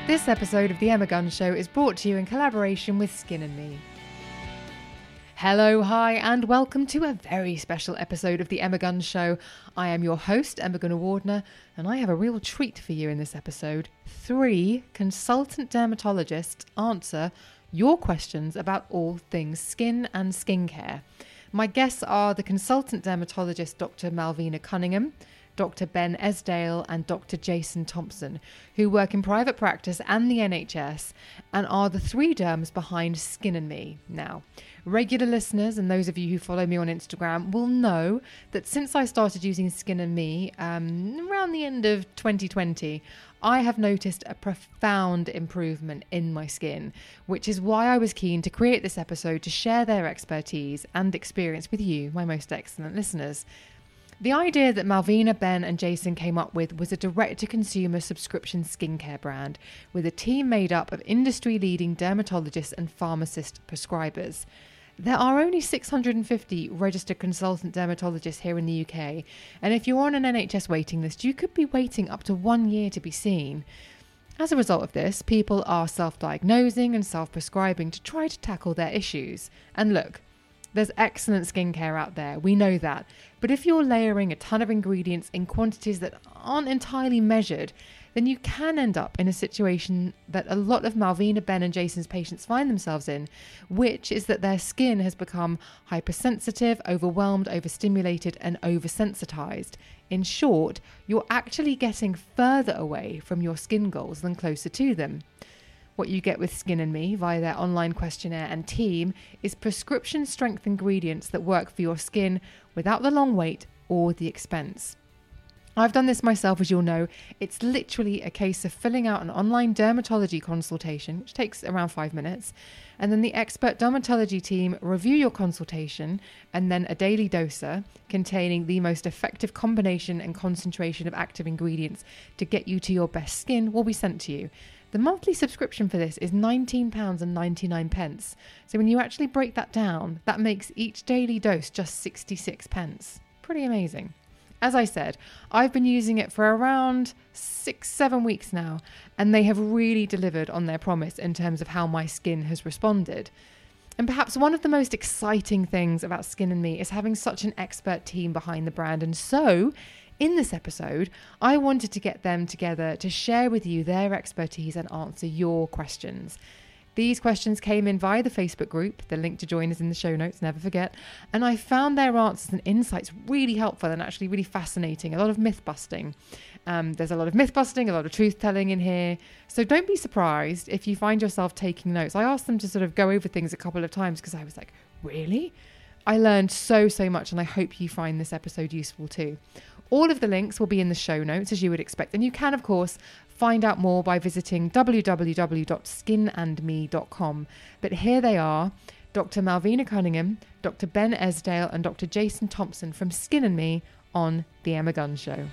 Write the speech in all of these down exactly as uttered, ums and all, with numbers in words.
This episode of The Emma Gunn Show is brought to you in collaboration with Skin and Me. Hello, hi, and welcome to a very special episode of The Emma Gunn Show. I am your host, Emma Gunnar-Wardner, and I have a real treat for you in this episode. Three consultant dermatologists answer your questions about all things skin and skincare. My guests are the consultant dermatologist Doctor Malvina Cunningham, Doctor Ben Esdale and Doctor Jason Thompson, who work in private practice and the N H S and are the three derms behind Skin and Me. Now, regular listeners and those of you who follow me on Instagram will know that since I started using Skin and Me um, around the end of twenty twenty, I have noticed a profound improvement in my skin, which is why I was keen to create this episode to share their expertise and experience with you, my most excellent listeners. The idea that Malvina, Ben and Jason came up with was a direct-to-consumer subscription skincare brand with a team made up of industry-leading dermatologists and pharmacist prescribers. There are only six hundred fifty registered consultant dermatologists here in the U K, and if you're on an N H S waiting list, you could be waiting up to one year to be seen. As a result of this, people are self-diagnosing and self-prescribing to try to tackle their issues. And look, there's excellent skincare out there, we know that. But if you're layering a ton of ingredients in quantities that aren't entirely measured, then you can end up in a situation that a lot of Malvina, Ben and Jason's patients find themselves in, which is that their skin has become hypersensitive, overwhelmed, overstimulated and oversensitized. In short, you're actually getting further away from your skin goals than closer to them. What you get with Skin and Me via their online questionnaire and team is prescription strength ingredients that work for your skin without the long wait or the expense. I've done this myself, as you'll know. It's literally a case of filling out an online dermatology consultation, which takes around five minutes, and then the expert dermatology team review your consultation, and then a daily doser containing the most effective combination and concentration of active ingredients to get you to your best skin will be sent to you. The monthly subscription for this is nineteen pounds ninety-nine. So when you actually break that down, that makes each daily dose just sixty-six pence. Pretty amazing. As I said, I've been using it for around six, seven weeks now, and they have really delivered on their promise in terms of how my skin has responded. And perhaps one of the most exciting things about Skin and Me is having such an expert team behind the brand. And so, in this episode, I wanted to get them together to share with you their expertise and answer your questions. These questions came in via the Facebook group. The link to join is in the show notes, never forget. And I found their answers and insights really helpful and actually really fascinating. A lot of myth busting. Um, there's a lot of myth busting, a lot of truth telling in here. So don't be surprised if you find yourself taking notes. I asked them to sort of go over things a couple of times because I was like, really? I learned so, so much, and I hope you find this episode useful too. All of the links will be in the show notes, as you would expect. And you can, of course, find out more by visiting w w w dot skin and me dot com. But here they are, Doctor Malvina Cunningham, Doctor Ben Esdale and Doctor Jason Thompson from Skin and Me on The Emma Gunn Show.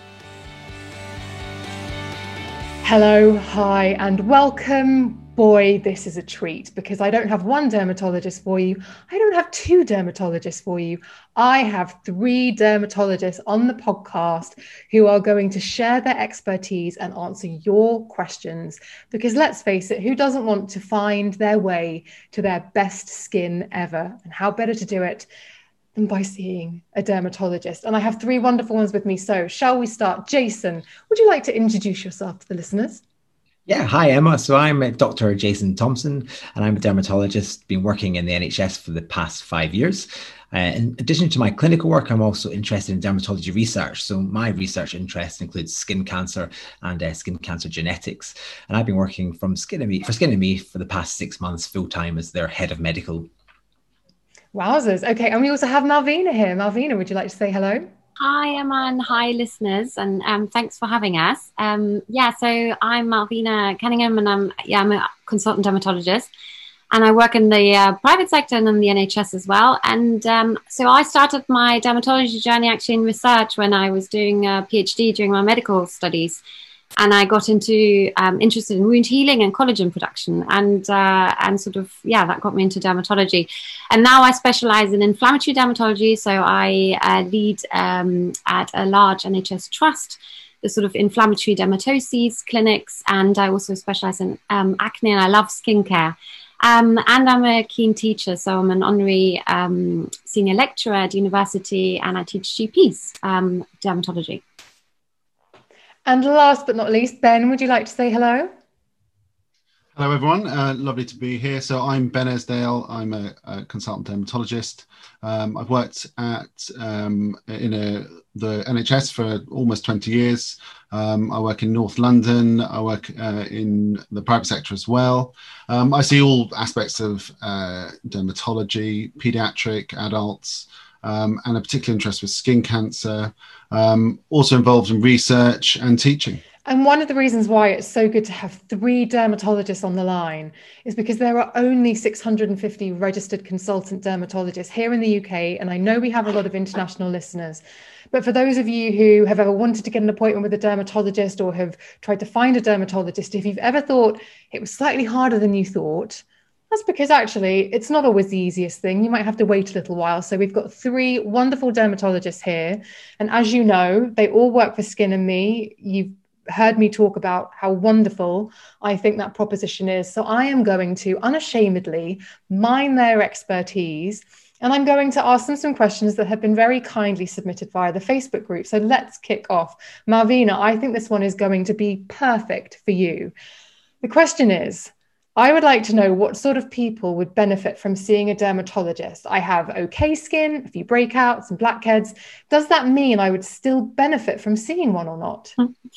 Hello, hi, and welcome. Boy, this is a treat because I don't have one dermatologist for you. I don't have two dermatologists for you. I have three dermatologists on the podcast who are going to share their expertise and answer your questions. Because let's face it, who doesn't want to find their way to their best skin ever? And how better to do it than by seeing a dermatologist? And I have three wonderful ones with me. So shall we start? Jason, would you like to introduce yourself to the listeners? Yeah, hi Emma. So I'm Doctor Jason Thompson, and I'm a dermatologist, been working in the N H S for the past five years. Uh, in addition to my clinical work, I'm also interested in dermatology research. So my research interest includes skin cancer and uh, skin cancer genetics. And I've been working from Skin and Me, for Skin and Me for the past six months full-time as their head of medical. Wowzers. Okay, and we also have Malvina here. Malvina, would you like to say hello? Hi, Emma, and hi, listeners, and um, thanks for having us. Um, yeah, so I'm Malvina Cunningham, and I'm yeah, I'm a consultant dermatologist, and I work in the uh, private sector and in the N H S as well. And um, so I started my dermatology journey actually in research when I was doing a PhD during my medical studies. And I got into um, interested in wound healing and collagen production, and uh, and sort of yeah, that got me into dermatology. And now I specialize in inflammatory dermatology. So I uh, lead um, at a large N H S trust the sort of inflammatory dermatoses clinics, and I also specialize in um, acne, and I love skincare. Um, and I'm a keen teacher, so I'm an honorary um, senior lecturer at university, and I teach G Ps um, dermatology. And last but not least, Ben, would you like to say hello? Hello, everyone. Uh, lovely to be here. So I'm Ben Esdale. I'm a, a consultant dermatologist. Um, I've worked at um, in a, the N H S for almost twenty years. Um, I work in North London. I work uh, in the private sector as well. Um, I see all aspects of uh, dermatology, pediatric, adults, um, and a particular interest with skin cancer. Um, also involved in research and teaching. And one of the reasons why it's so good to have three dermatologists on the line is because there are only six hundred fifty registered consultant dermatologists here in the U K. And I know we have a lot of international listeners. But for those of you who have ever wanted to get an appointment with a dermatologist or have tried to find a dermatologist, if you've ever thought it was slightly harder than you thought, that's because actually it's not always the easiest thing. You might have to wait a little while. So we've got three wonderful dermatologists here. And as you know, they all work for Skin and Me. You've heard me talk about how wonderful I think that proposition is. So I am going to unashamedly mine their expertise, and I'm going to ask them some questions that have been very kindly submitted via the Facebook group. So let's kick off. Malvina, I think this one is going to be perfect for you. The question is, I would like to know what sort of people would benefit from seeing a dermatologist. I have okay skin, a few breakouts and blackheads. Does that mean I would still benefit from seeing one or not?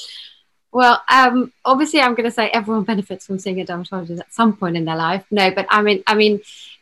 Well, um, obviously, I'm going to say everyone benefits from seeing a dermatologist at some point in their life. No, but I mean, I mean,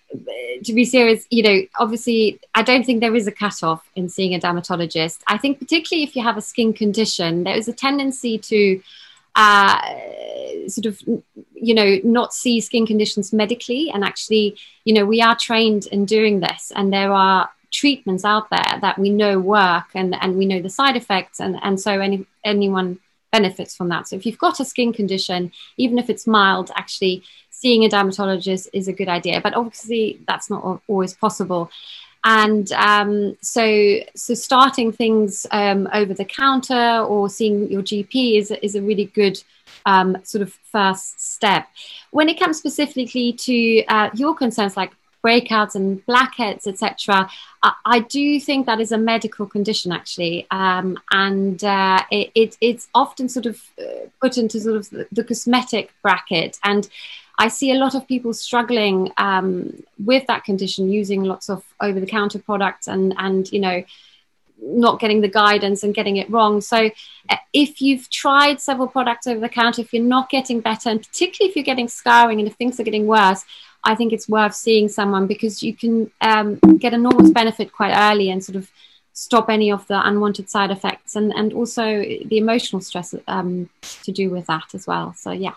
to be serious, you know, obviously, I don't think there is a cutoff in seeing a dermatologist. I think particularly if you have a skin condition, there is a tendency to uh, sort of, you know, not see skin conditions medically. And actually, you know, we are trained in doing this, and there are treatments out there that we know work, and, and we know the side effects. And, and so any anyone benefits from that. So if you've got a skin condition, even if it's mild, actually seeing a dermatologist is a good idea. But obviously that's not always possible. And um, so so starting things um, over the counter or seeing your G P is, is a really good um, sort of first step. When it comes specifically to uh, your concerns like breakouts and blackheads, et cetera, I, I do think that is a medical condition, actually, um, and uh, it, it, it's often sort of uh, put into sort of the, the cosmetic bracket. And I see a lot of people struggling um, with that condition, using lots of over-the-counter products, and and you know, not getting the guidance and getting it wrong. So uh, if you've tried several products over the counter, if you're not getting better, and particularly if you're getting scarring and if things are getting worse, I think it's worth seeing someone, because you can um, get enormous benefit quite early and sort of stop any of the unwanted side effects, and, and also the emotional stress um, to do with that as well. So, yeah.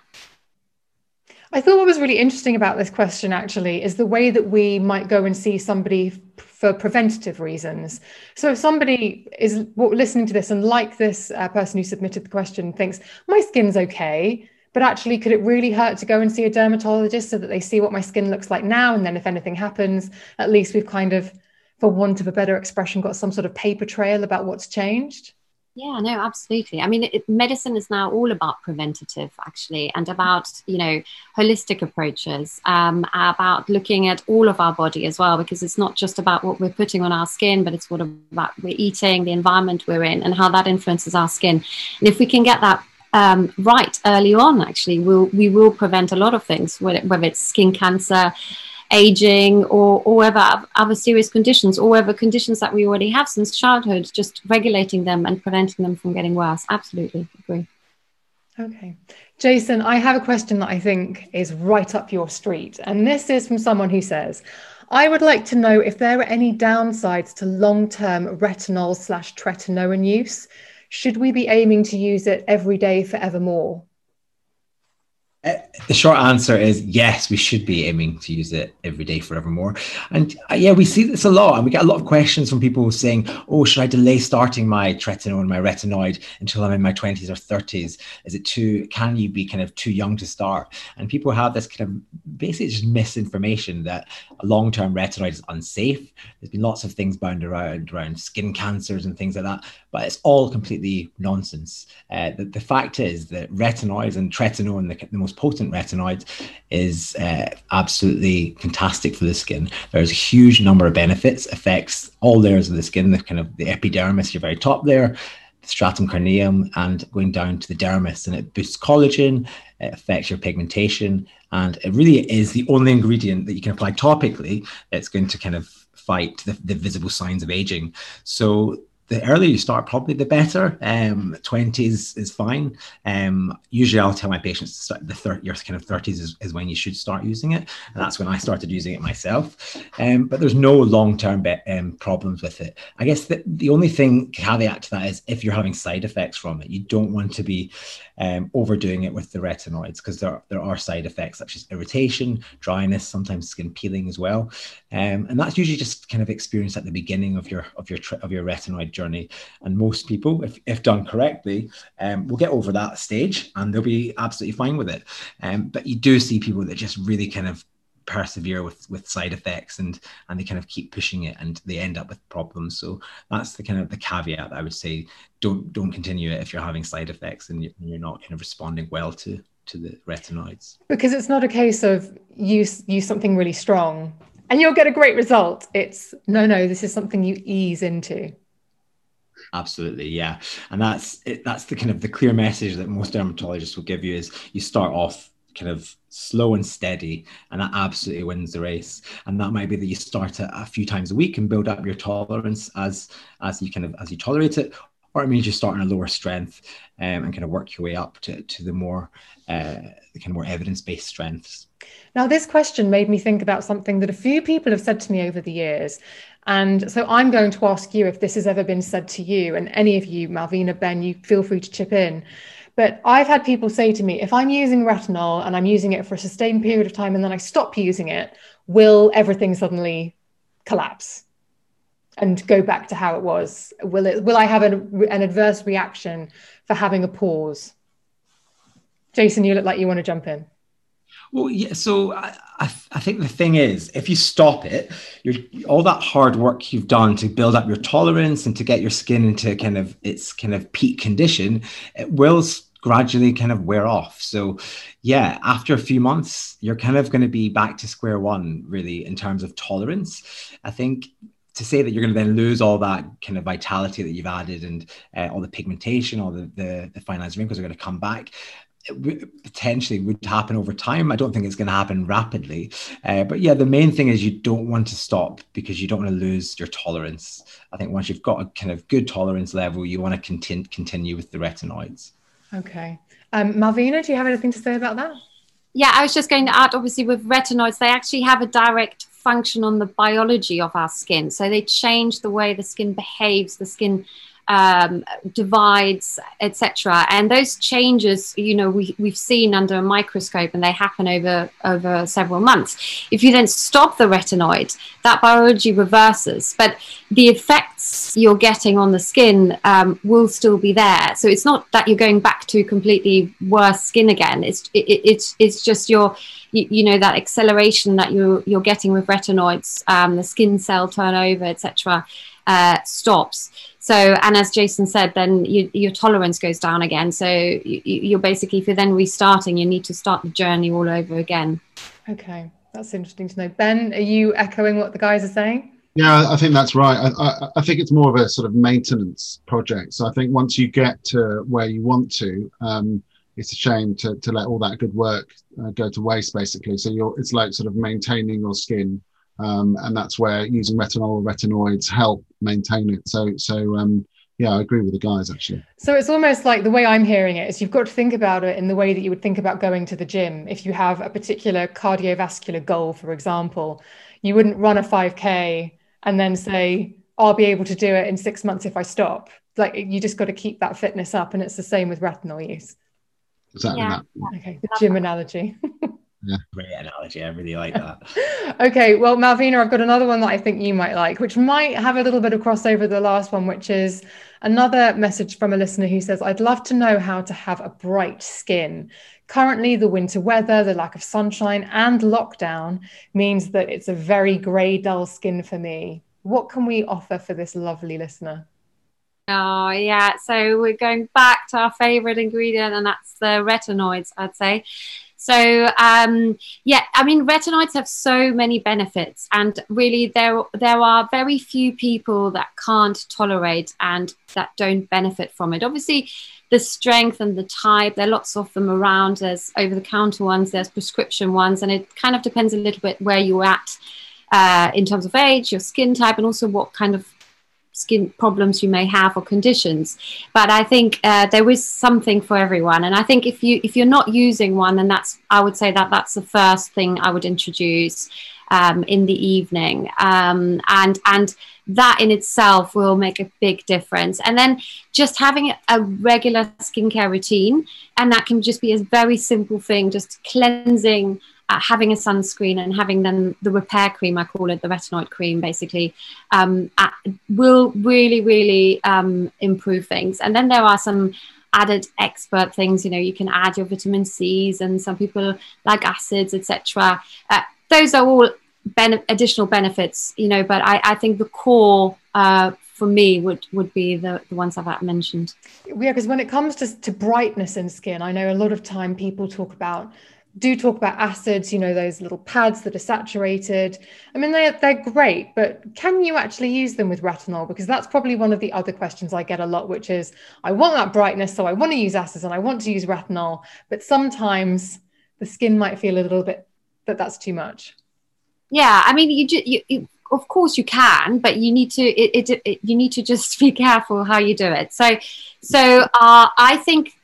I thought what was really interesting about this question actually is the way that we might go and see somebody for preventative reasons. So if somebody is listening to this and, like this uh, person who submitted the question, thinks my skin's okay, but actually could it really hurt to go and see a dermatologist so that they see what my skin looks like now, and then if anything happens, at least we've kind of, for want of a better expression, got some sort of paper trail about what's changed? Yeah, no, absolutely. I mean, it, medicine is now all about preventative, actually, and about, you know, holistic approaches, um, about looking at all of our body as well, because it's not just about what we're putting on our skin, but it's what about we're eating, the environment we're in, and how that influences our skin. And if we can get that um, right early on, actually, we'll, we will prevent a lot of things, whether, whether it's skin cancer, aging, or, or whatever other serious conditions, or whatever conditions that we already have since childhood, just regulating them and preventing them from getting worse. Absolutely agree. Okay. Jason, I have a question that I think is right up your street. And this is from someone who says, I would like to know if there are any downsides to long-term retinol slash tretinoin use. Should we be aiming to use it every day forevermore? Uh, the short answer is yes, we should be aiming to use it every day forevermore. And uh, yeah, we see this a lot. And we get a lot of questions from people saying, oh, should I delay starting my tretinoin, my retinoid until I'm in my twenties or thirties? Is it too, can you be kind of too young to start? And people have this kind of basically just misinformation that a long-term retinoid is unsafe. There's been lots of things bound around, around skin cancers and things like that, but it's all completely nonsense. Uh, the, the fact is that retinoids and tretinoin, the, the most potent retinoid, is uh, absolutely fantastic for the skin. There's a huge number of benefits, affects all layers of the skin, the kind of the epidermis, your very top layer, the stratum corneum, and going down to the dermis, and it boosts collagen, it affects your pigmentation, and it really is the only ingredient that you can apply topically that's going to kind of fight the, the visible signs of aging. So the earlier you start, probably the better. Um, twenties is fine. Um, usually I'll tell my patients to start the third, your kind of thirties is, is when you should start using it. And that's when I started using it myself. Um, but there's no long-term be- um, problems with it. I guess the, the only thing caveat to that is if you're having side effects from it, you don't want to be um, overdoing it with the retinoids, because there, there are side effects such as irritation, dryness, sometimes skin peeling as well. Um, and that's usually just kind of experienced at the beginning of your of your of your retinoid journey. And most people, if, if done correctly, um, will get over that stage and they'll be absolutely fine with it. Um, but you do see people that just really kind of persevere with with side effects, and and they kind of keep pushing it and they end up with problems. So that's the kind of the caveat that I would say. Don't don't continue it if you're having side effects and you're not kind of responding well to to the retinoids. Because it's not a case of use use something really strong and you'll get a great result. It's no, no, this is something you ease into. Absolutely, yeah. And that's it, that's the kind of the clear message that most dermatologists will give you is you start off kind of slow and steady, and that absolutely wins the race. And that might be that you start a, a few times a week and build up your tolerance as as you kind of as you tolerate it, or it means you start on a lower strength um, and kind of work your way up to, to the more uh, the kind of more evidence-based strengths. Now, this question made me think about something that a few people have said to me over the years. And so I'm going to ask you if this has ever been said to you, and any of you, Malvina, Ben, you feel free to chip in. But I've had people say to me, if I'm using retinol and I'm using it for a sustained period of time and then I stop using it, will everything suddenly collapse and go back to how it was? Will it? Will I have an, an adverse reaction for having a pause? Jason, you look like you want to jump in. Well, yeah. So I, I, I think the thing is, if you stop it, you're, all that hard work you've done to build up your tolerance and to get your skin into kind of its kind of peak condition, it will gradually kind of wear off. So yeah, after a few months, you're kind of going to be back to square one, really, in terms of tolerance. I think to say that you're going to then lose all that kind of vitality that you've added and uh, all the pigmentation, all the, the, the fine lines, wrinkles are going to come back. It potentially would happen over time. I don't think it's going to happen rapidly. Uh, but yeah, the main thing is you don't want to stop because you don't want to lose your tolerance. I think once you've got a kind of good tolerance level, you want to continue continue with the retinoids. Okay. Um, Malvina, do you have anything to say about that? Yeah, I was just going to add, obviously with retinoids, they actually have a direct function on the biology of our skin. So they change the way the skin behaves, the skin um, divides, et cetera. And those changes, you know, we, we've seen under a microscope, and they happen over, over several months. If you then stop the retinoid, that biology reverses, but the effects you're getting on the skin um, will still be there. So it's not that you're going back to completely worse skin again. It's it, it's it's just your you, you know that acceleration that you're you're getting with retinoids, um, the skin cell turnover, et cetera, uh, stops. So, and as Jason said, then you, your tolerance goes down again. So you, you're basically, if you're then restarting, you need to start the journey all over again. Okay, that's interesting to know. Ben, are you echoing what the guys are saying? Yeah, I think that's right. I, I, I think it's more of a sort of maintenance project. So I think once you get to where you want to, um, it's a shame to, to let all that good work uh, go to waste, basically. So you're, it's like sort of maintaining your skin. Um, and that's where using retinol or retinoids help maintain it. So, so um, yeah, I agree with the guys, actually. So it's almost like the way I'm hearing it is you've got to think about it in the way that you would think about going to the gym. If you have a particular cardiovascular goal, for example, you wouldn't run a five K and then say, I'll be able to do it in six months if I stop. Like, you just got to keep that fitness up. And it's the same with retinol use. Exactly Yeah. that. Okay, the gym analogy. Yeah, great analogy. I really like that. Okay, well, Malvina, I've got another one that I think you might like, which might have a little bit of crossover with the last one, which is another message from a listener who says, I'd love to know how to have a bright skin. Currently, the winter weather, the lack of sunshine, and lockdown means that it's a very grey, dull skin for me. What can we offer for this lovely listener? Oh, yeah. So we're going back to our favorite ingredient, and that's the retinoids, I'd say. So, um, yeah, I mean, retinoids have so many benefits, and really there, there are very few people that can't tolerate and that don't benefit from it. Obviously, the strength and the type, there are lots of them around. There's over-the-counter ones, there's prescription ones, and it kind of depends a little bit where you're at uh, in terms of age, your skin type, and also what kind of skin problems you may have or conditions. But I think uh, there is something for everyone, and I think if you if you're not using one, then that's I would say that that's the first thing I would introduce um, in the evening, um, and and that in itself will make a big difference. And then just having a regular skincare routine, and that can just be a very simple thing, just cleansing, Uh, having a sunscreen, and having then the repair cream, I call it the retinoid cream, basically, um, uh, will really, really um, improve things. And then there are some added expert things, you know, you can add your vitamin C's, and some people like acids, et cetera. Uh, those are all ben- additional benefits, you know, but I, I think the core uh, for me would, would be the, the ones I've mentioned. Yeah, because when it comes to, to brightness in skin, I know a lot of time people talk about do talk about acids, you know, those little pads that are saturated. I mean, they're, they're great, but can you actually use them with retinol? Because that's probably one of the other questions I get a lot, which is, I want that brightness, so I want to use acids and I want to use retinol, but sometimes the skin might feel a little bit that that's too much. Yeah, I mean, you, you, you of course you can, but you need to, it, it, it, you need to just be careful how you do it. So, so uh, I think,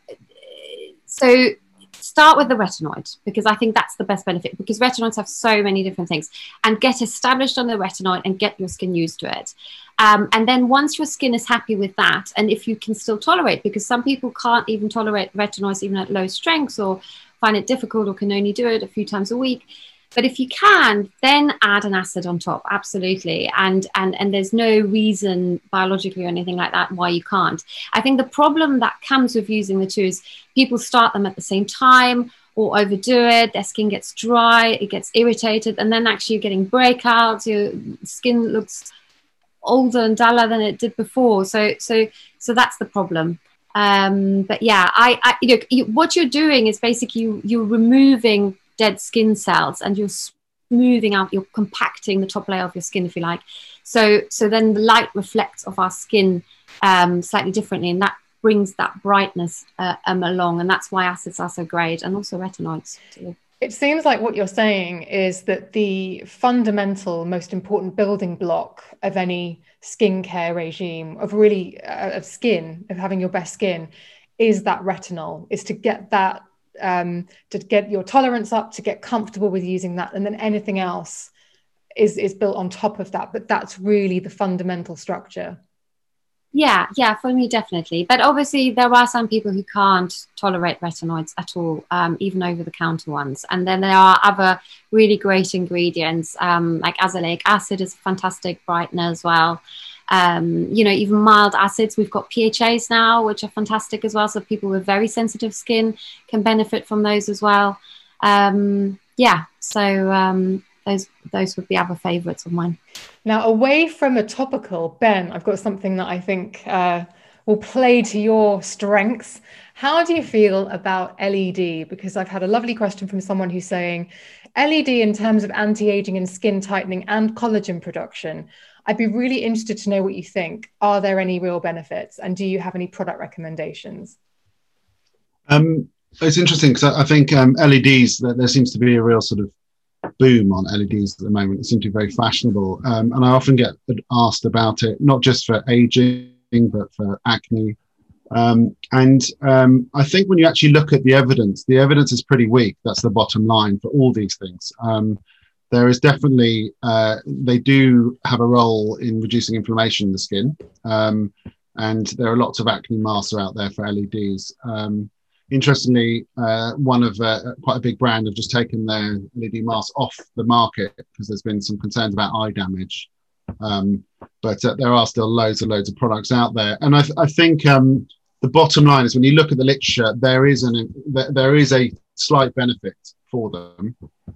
so start with the retinoid, because I think that's the best benefit, because retinoids have so many different things, and get established on the retinoid and get your skin used to it. Um, and then once your skin is happy with that, and if you can still tolerate, because some people can't even tolerate retinoids even at low strengths, or find it difficult, or can only do it a few times a week. But if you can, then add an acid on top, absolutely. And, and, and there's no reason biologically or anything like that why you can't. I think the problem that comes with using the two is people start them at the same time or overdo it. Their skin gets dry, it gets irritated, and then actually you're getting breakouts, your skin looks older and duller than it did before. So, so, so that's the problem. Um, but yeah, I, I you know, you, what you're doing is basically you, you're removing dead skin cells, and you're smoothing out, you're compacting the top layer of your skin, if you like. So, so then the light reflects off our skin um, slightly differently, and that brings that brightness uh, um, along. And that's why acids are so great, and also retinoids too. It seems like what you're saying is that the fundamental, most important building block of any skincare regime, of really uh, of skin, of having your best skin, is that retinol, is to get that um to get your tolerance up, to get comfortable with using that, and then anything else is is built on top of that. But that's really the fundamental structure. Yeah, yeah, for me, definitely. But obviously there are some people who can't tolerate retinoids at all, um, even over-the-counter ones. And then there are other really great ingredients, um, like azelaic acid is a fantastic brightener as well. Um, you know, even mild acids, we've got P H As now, which are fantastic as well. So people with very sensitive skin can benefit from those as well. Um, yeah, so um, those those would be other favorites of mine. Now, away from a topical, Ben, I've got something that I think uh, will play to your strengths. How do you feel about L E D? Because I've had a lovely question from someone who's saying L E D in terms of anti-aging and skin tightening and collagen production. I'd be really interested to know what you think. Are there any real benefits? And do you have any product recommendations? Um, it's interesting because I, I think um, L E Ds, there seems to be a real sort of boom on L E Ds at the moment. It seems to be very fashionable. Um, and I often get asked about it, not just for aging, but for acne. Um, and um, I think when you actually look at the evidence, the evidence is pretty weak. That's the bottom line for all these things. Um, There is definitely, uh, they do have a role in reducing inflammation in the skin. Um, and there are lots of acne masks out there for L E Ds. Um, interestingly, uh, one of uh, quite a big brand have just taken their L E D masks off the market because there's been some concerns about eye damage. Um, but uh, there are still loads and loads of products out there, and I, th- I think um, the bottom line is when you look at the literature, there is an there is a slight benefit for them,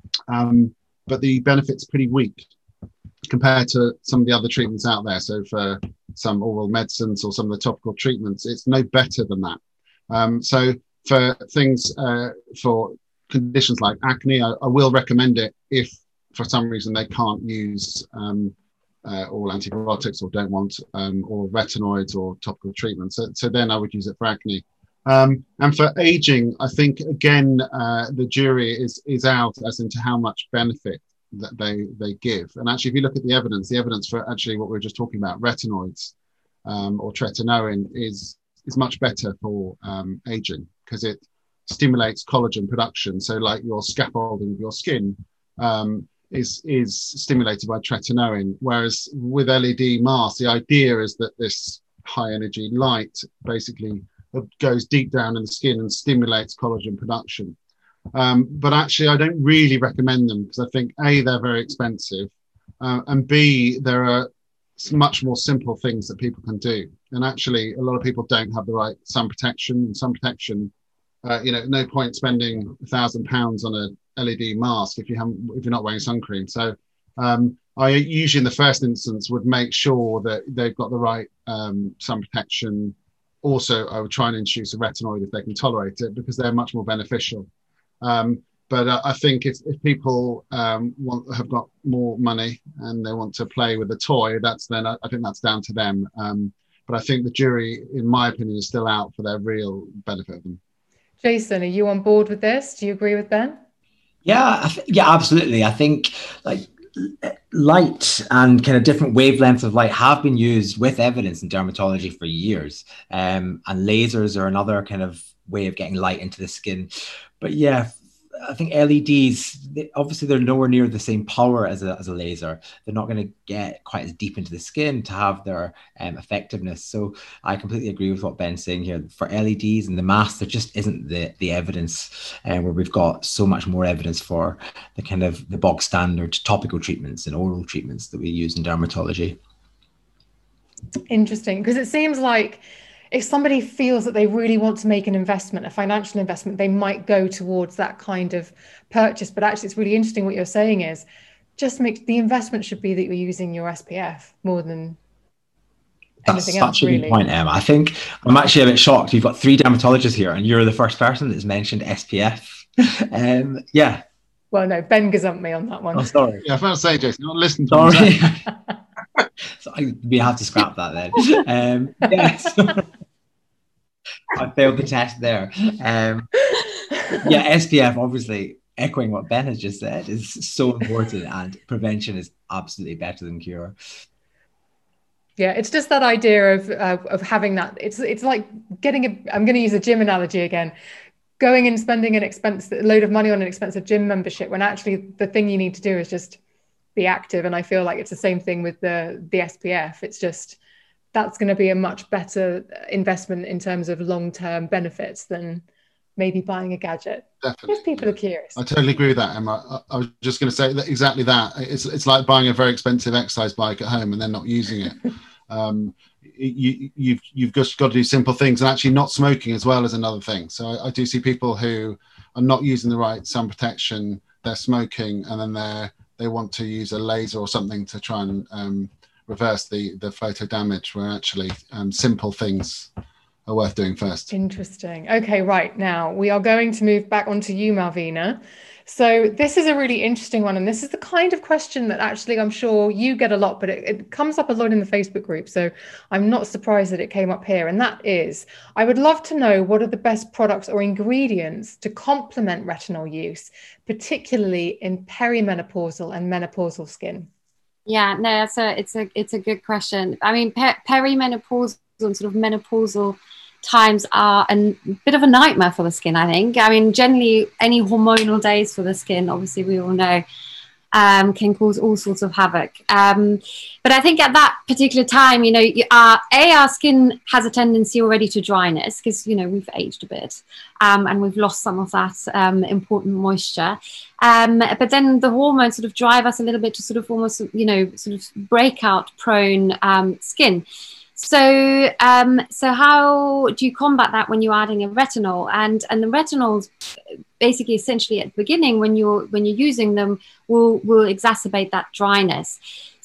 um, but the benefit's pretty weak compared to some of the other treatments out there. So for some oral medicines or some of the topical treatments, it's no better than that. Um, so for things uh, for conditions like acne, I, I will recommend it if for some reason they can't use um, uh, all antibiotics or don't want um, or retinoids or topical treatments. So, so then I would use it for acne. Um, and for aging, I think again uh, the jury is is out as into how much benefit that they they give. And actually, if you look at the evidence, the evidence for actually what we were just talking about, retinoids um, or tretinoin, is is much better for um, aging because it stimulates collagen production. So, like your scaffolding of your skin um, is is stimulated by tretinoin. Whereas with L E D masks, the idea is that this high energy light basically goes deep down in the skin and stimulates collagen production. Um, but actually, I don't really recommend them because I think A, they're very expensive, uh, and B, there are much more simple things that people can do. And actually, a lot of people don't have the right sun protection. And sun protection, uh, you know, no point spending a thousand pounds on a L E D mask if you haven't, if you're not wearing sun cream. So um, I usually, in the first instance, would make sure that they've got the right um, sun protection. Also, I would try and introduce a retinoid if they can tolerate it because they're much more beneficial. Um, but uh, I think if, if people um, want have got more money and they want to play with a toy, that's then I, I think that's down to them. Um, but I think the jury, in my opinion, is still out for their real benefit of them. Jason, are you on board with this? Do you agree with Ben? Yeah, I th- yeah, absolutely. I think like light and kind of different wavelengths of light have been used with evidence in dermatology for years, um, and lasers are another kind of way of getting light into the skin. But yeah, I think L E Ds, they, obviously they're nowhere near the same power as a, as a laser. They're not going to get quite as deep into the skin to have their um, effectiveness. So I completely agree with what Ben's saying here. For L E Ds and the masks, there just isn't the, the evidence uh, where we've got so much more evidence for the kind of the bog standard topical treatments and oral treatments that we use in dermatology. Interesting, because it seems like if somebody feels that they really want to make an investment, a financial investment, they might go towards that kind of purchase. But actually, it's really interesting what you're saying is just make the investment should be that you're using your S P F more than That's anything such else, a really. good point, Emma. I think I'm actually a bit shocked. You've got three dermatologists here, and you're the first person that's mentioned S P F. um, yeah. Well, no, Ben gazumped me on that one. Oh, sorry. Yeah, I was about to say, Jason, not listen to what Sorry. I'm saying. So I, we have to scrap that then. Um, yes. I failed the test there. Um, yeah, S P F, obviously, echoing what Ben has just said, is so important, and prevention is absolutely better than cure. Yeah, it's just that idea of uh, of having that. It's it's like getting a. I'm going to use a gym analogy again. Going and spending an expense, a load of money on an expensive gym membership, when actually the thing you need to do is just be active. And I feel like it's the same thing with the the S P F. It's just that's going to be a much better investment in terms of long-term benefits than maybe buying a gadget. Definitely. Because people are curious. I totally agree with that, Emma. I, I was just going to say that exactly that. It's it's like buying a very expensive exercise bike at home and then not using it. um, you, you've you've just got to do simple things, and actually not smoking as well as another thing. So I, I do see people who are not using the right sun protection. They're smoking, and then they they want to use a laser or something to try and um, reverse the the photo damage, where actually um, simple things are worth doing first. Interesting. Okay, right. Now we are going to move back onto you, Malvina. So this is a really interesting one. And this is the kind of question that actually I'm sure you get a lot, but it, it comes up a lot in the Facebook group. So I'm not surprised that it came up here. And that is, I would love to know what are the best products or ingredients to complement retinol use, particularly in perimenopausal and menopausal skin. Yeah, no, that's a it's a it's a good question. I mean, per- perimenopausal and sort of menopausal times are a bit of a nightmare for the skin, I think. I mean, generally any hormonal days for the skin, obviously we all know, um, can cause all sorts of havoc. Um, but I think at that particular time, you know, you, our, A, our skin has a tendency already to dryness because, you know, we've aged a bit um, and we've lost some of that um, important moisture. Um, but then the hormones sort of drive us a little bit to sort of almost, you know, sort of breakout prone um, skin. So, um, so how do you combat that when you're adding a retinol? And and the retinols, basically, essentially at the beginning, when you're when you're using them, will will exacerbate that dryness.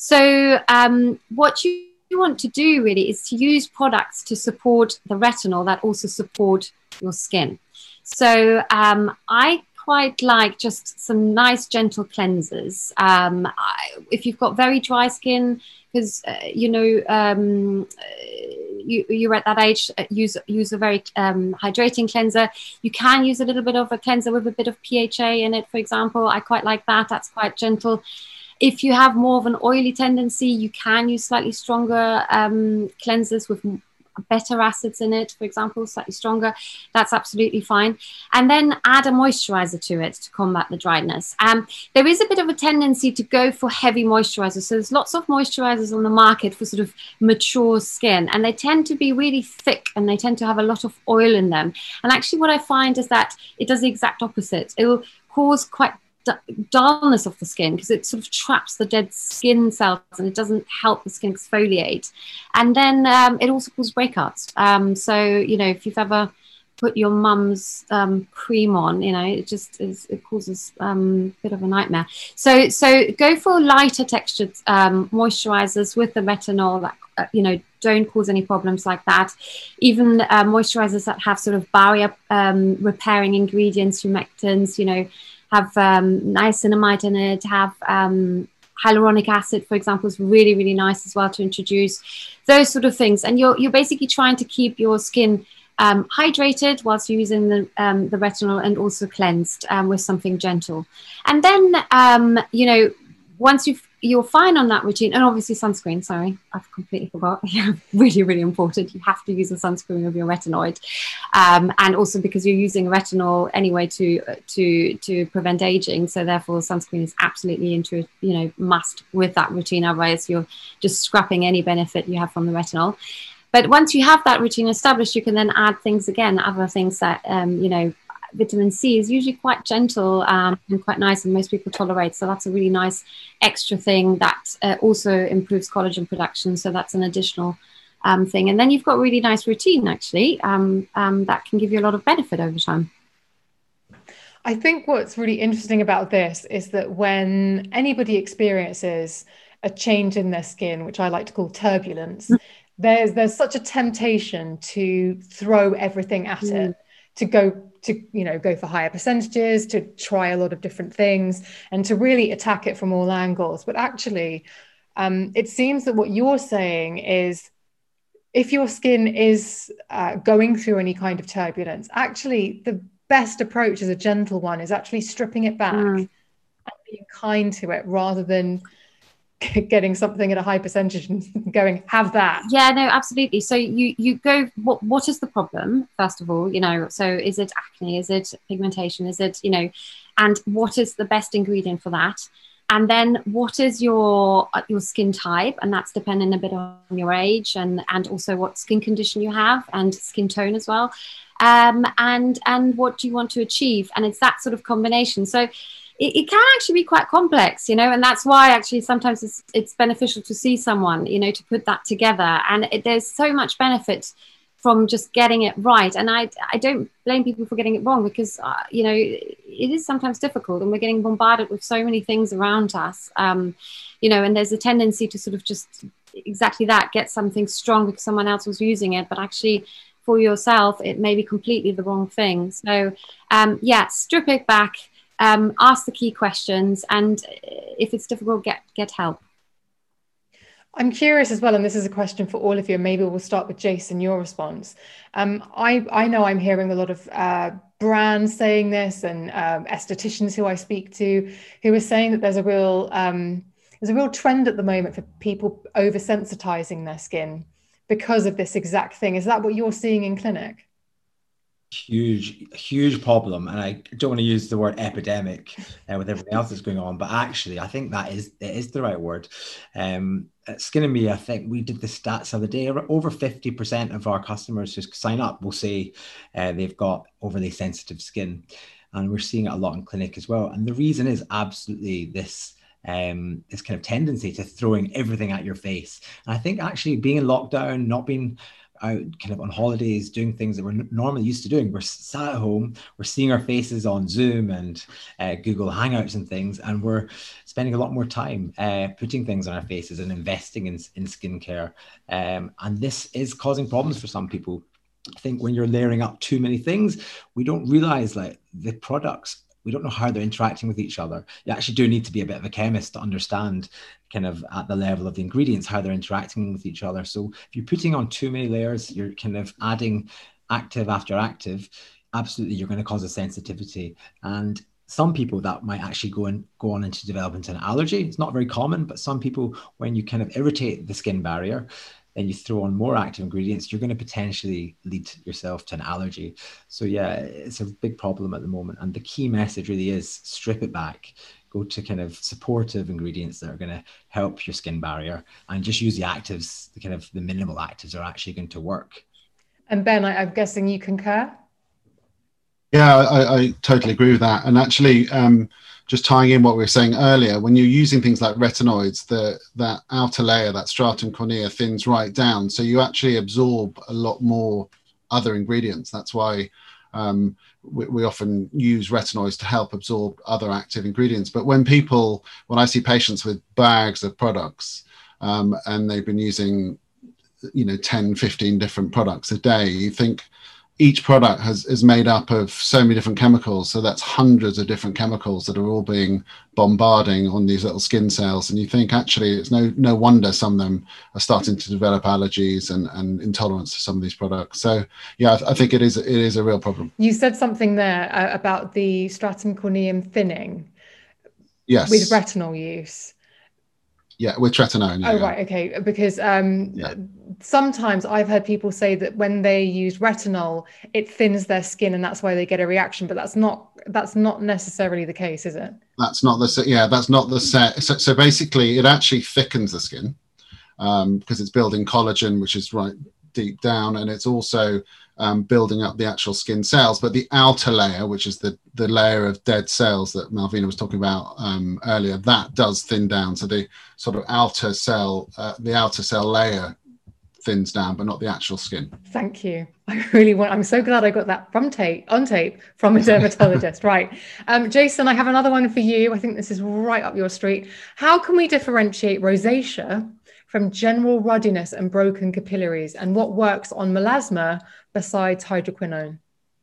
So, um, what you, you want to do really is to use products to support the retinol that also support your skin. So, um, I quite like just some nice gentle cleansers. Um, I, if you've got very dry skin, because uh, you know um, you, you're at that age, uh, use use a very um, hydrating cleanser. You can use a little bit of a cleanser with a bit of P H A in it, for example. I quite like that. That's quite gentle. If you have more of an oily tendency, you can use slightly stronger um, cleansers with better acids in it, for example, slightly stronger. That's absolutely fine. And then add a moisturizer to it to combat the dryness. Um, there is a bit of a tendency to go for heavy moisturizers. So there's lots of moisturizers on the market for sort of mature skin, and they tend to be really thick and they tend to have a lot of oil in them. And actually what I find is that it does the exact opposite. It will cause quite dullness of the skin because it sort of traps the dead skin cells and it doesn't help the skin exfoliate. And then um, it also causes breakouts. Um, so, you know, if you've ever put your mum's um, cream on, you know, it just is, it causes um, a bit of a nightmare. So, so go for lighter textured um, moisturizers with the retinol that, uh, you know, don't cause any problems like that. Even uh, moisturizers that have sort of barrier um, repairing ingredients, humectants, you know, have um, niacinamide in it, have um, hyaluronic acid, for example, is really, really nice as well to introduce, those sort of things. And you're, you're basically trying to keep your skin um, hydrated whilst you're using the, um, the retinol and also cleansed um, with something gentle. And then, um, you know, once you've, you're fine on that routine, and obviously sunscreen, sorry, I've completely forgot. Yeah, really, really important. You have to use a sunscreen with your retinoid. Um, and also because you're using retinol anyway to, to, to prevent aging. So therefore sunscreen is absolutely into, you know, must with that routine. Otherwise you're just scrapping any benefit you have from the retinol. But once you have that routine established, you can then add things again, other things that, um, you know, vitamin C is usually quite gentle um, and quite nice, and most people tolerate. So that's a really nice extra thing that uh, also improves collagen production. So that's an additional um, thing. And then you've got a really nice routine, actually, um, um, that can give you a lot of benefit over time. I think what's really interesting about this is that when anybody experiences a change in their skin, which I like to call turbulence, mm. there's there's such a temptation to throw everything at mm. it, to go to, you know, go for higher percentages, to try a lot of different things and to really attack it from all angles. But actually, um, it seems that what you're saying is if your skin is uh, going through any kind of turbulence, actually the best approach is a gentle one, is actually stripping it back mm. and being kind to it rather than getting something at a high percentage and going, have that. Yeah, no, absolutely. So you you go, what what is the problem, first of all, you know, so is it acne, is it pigmentation, is it, you know, and what is the best ingredient for that? And then what is your your skin type? And that's dependent a bit on your age and and also what skin condition you have and skin tone as well. Um, and and what do you want to achieve? And it's that sort of combination. So it, it can actually be quite complex, you know, and that's why actually sometimes it's, it's beneficial to see someone, you know, to put that together. And it, there's so much benefit from just getting it right. And I, I don't blame people for getting it wrong because, uh, you know, it is sometimes difficult and we're getting bombarded with so many things around us, um, you know, and there's a tendency to sort of just exactly that, get something strong because someone else was using it, but actually for yourself, it may be completely the wrong thing. So um, yeah, strip it back, um, ask the key questions, and if it's difficult, get get help. I'm curious as well, and this is a question for all of you, and maybe we'll start with Jason, your response. Um, I, I know I'm hearing a lot of uh, brands saying this and um, estheticians who I speak to who are saying that there's a real um, there's a real trend at the moment for people oversensitizing their skin because of this exact thing. Is that what you're seeing in clinic? Huge, huge problem, and I don't want to use the word epidemic uh, with everything else that's going on, but actually, I think that is it is the right word. Um, at Skin and Me, I think we did the stats the other day. Over fifty percent of our customers who sign up will say uh, they've got overly sensitive skin, and we're seeing it a lot in clinic as well. And the reason is absolutely this. Um, this kind of tendency to throwing everything at your face. And I think actually being in lockdown, not being out kind of on holidays, doing things that we're normally used to doing. We're sat at home, we're seeing our faces on Zoom and uh, Google Hangouts and things, and we're spending a lot more time uh, putting things on our faces and investing in, in skincare. Um, and this is causing problems for some people. I think when you're layering up too many things, we don't realize like the products, we don't know how they're interacting with each other. You actually do need to be a bit of a chemist to understand kind of at the level of the ingredients, how they're interacting with each other. So if you're putting on too many layers, you're kind of adding active after active, absolutely you're going to cause a sensitivity. And some people that might actually go and go on into develop into an allergy. It's not very common, but some people, when you kind of irritate the skin barrier, and you throw on more active ingredients, you're going to potentially lead yourself to an allergy. So yeah, it's a big problem at the moment. And the key message really is strip it back, go to kind of supportive ingredients that are going to help your skin barrier, and just use the actives, the kind of the minimal actives are actually going to work. And Ben, I, I'm guessing you concur? Yeah, I, I totally agree with that. And actually, um, just tying in what we were saying earlier, when you're using things like retinoids, the that outer layer, that stratum cornea, thins right down. So you actually absorb a lot more other ingredients. That's why um, we, we often use retinoids to help absorb other active ingredients. But when people, when I see patients with bags of products um, and they've been using, you know, ten, fifteen different products a day, you think, each product has is made up of so many different chemicals. So that's hundreds of different chemicals that are all being bombarding on these little skin cells. And you think actually it's no no wonder some of them are starting to develop allergies and, and intolerance to some of these products. So yeah, I, I think it is it is a real problem. You said something there uh, about the stratum corneum thinning. Yes. With retinol use. Yeah, with tretinoin. Yeah, oh, yeah. right. Okay. Because um, yeah. sometimes I've heard people say that when they use retinol, it thins their skin and that's why they get a reaction. But that's not that's not necessarily the case, is it? That's not the yeah. That's not the set. So, so basically, it actually thickens the skin um, because it's building collagen, which is right deep down, and it's also um, building up the actual skin cells. But the outer layer, which is the the layer of dead cells that Malvina was talking about um, earlier, that does thin down. So the sort of outer cell, uh, the outer cell layer thins down, but not the actual skin. Thank you. I really want, I'm so glad I got that from tape, on tape from a dermatologist. Right. Um, Jason, I have another one for you. I think this is right up your street. How can we differentiate rosacea from general ruddiness and broken capillaries, and what works on melasma besides hydroquinone?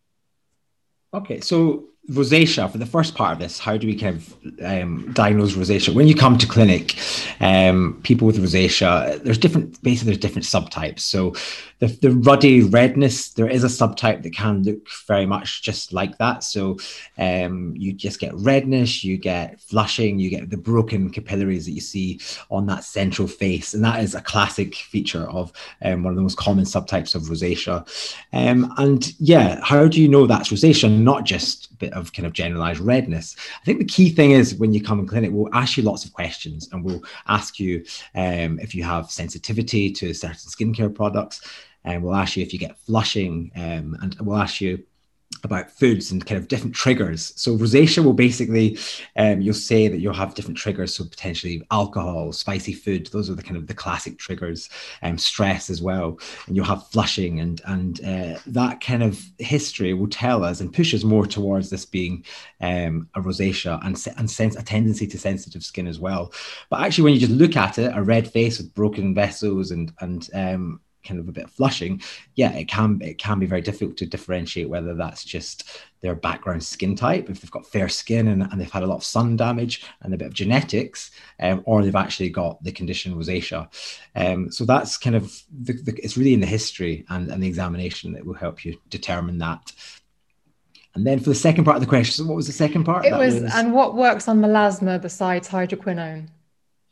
Okay, so rosacea, for the first part of this, how do we kind of um, diagnose rosacea? When you come to clinic, um, people with rosacea, there's different, basically there's different subtypes. So the, the ruddy redness, there is a subtype that can look very much just like that. So um, you just get redness, you get flushing, you get the broken capillaries that you see on that central face. And that is a classic feature of um, one of the most common subtypes of rosacea. Um, and yeah, how do you know that's rosacea, not just a bit of kind of generalized redness? I think the key thing is when you come in clinic, we'll ask you lots of questions, and we'll ask you um, if you have sensitivity to certain skincare products, and we'll ask you if you get flushing, um, and we'll ask you about foods and kind of different triggers. So rosacea will basically, um, you'll say that you'll have different triggers. So potentially alcohol, spicy food, those are the kind of the classic triggers, um, stress as well. And you'll have flushing, and, and uh, that kind of history will tell us and push us more towards this being um, a rosacea, and, and sense a tendency to sensitive skin as well. But actually, when you just look at it, a red face with broken vessels and, and um, kind of a bit of flushing, yeah, it can it can be very difficult to differentiate whether that's just their background skin type, if they've got fair skin and, and they've had a lot of sun damage and a bit of genetics, um, or they've actually got the condition rosacea. Um, so that's kind of, the, the, it's really in the history and, and the examination that will help you determine that. And then for the second part of the question, so what was the second part? It that was, was, and what works on melasma besides hydroquinone?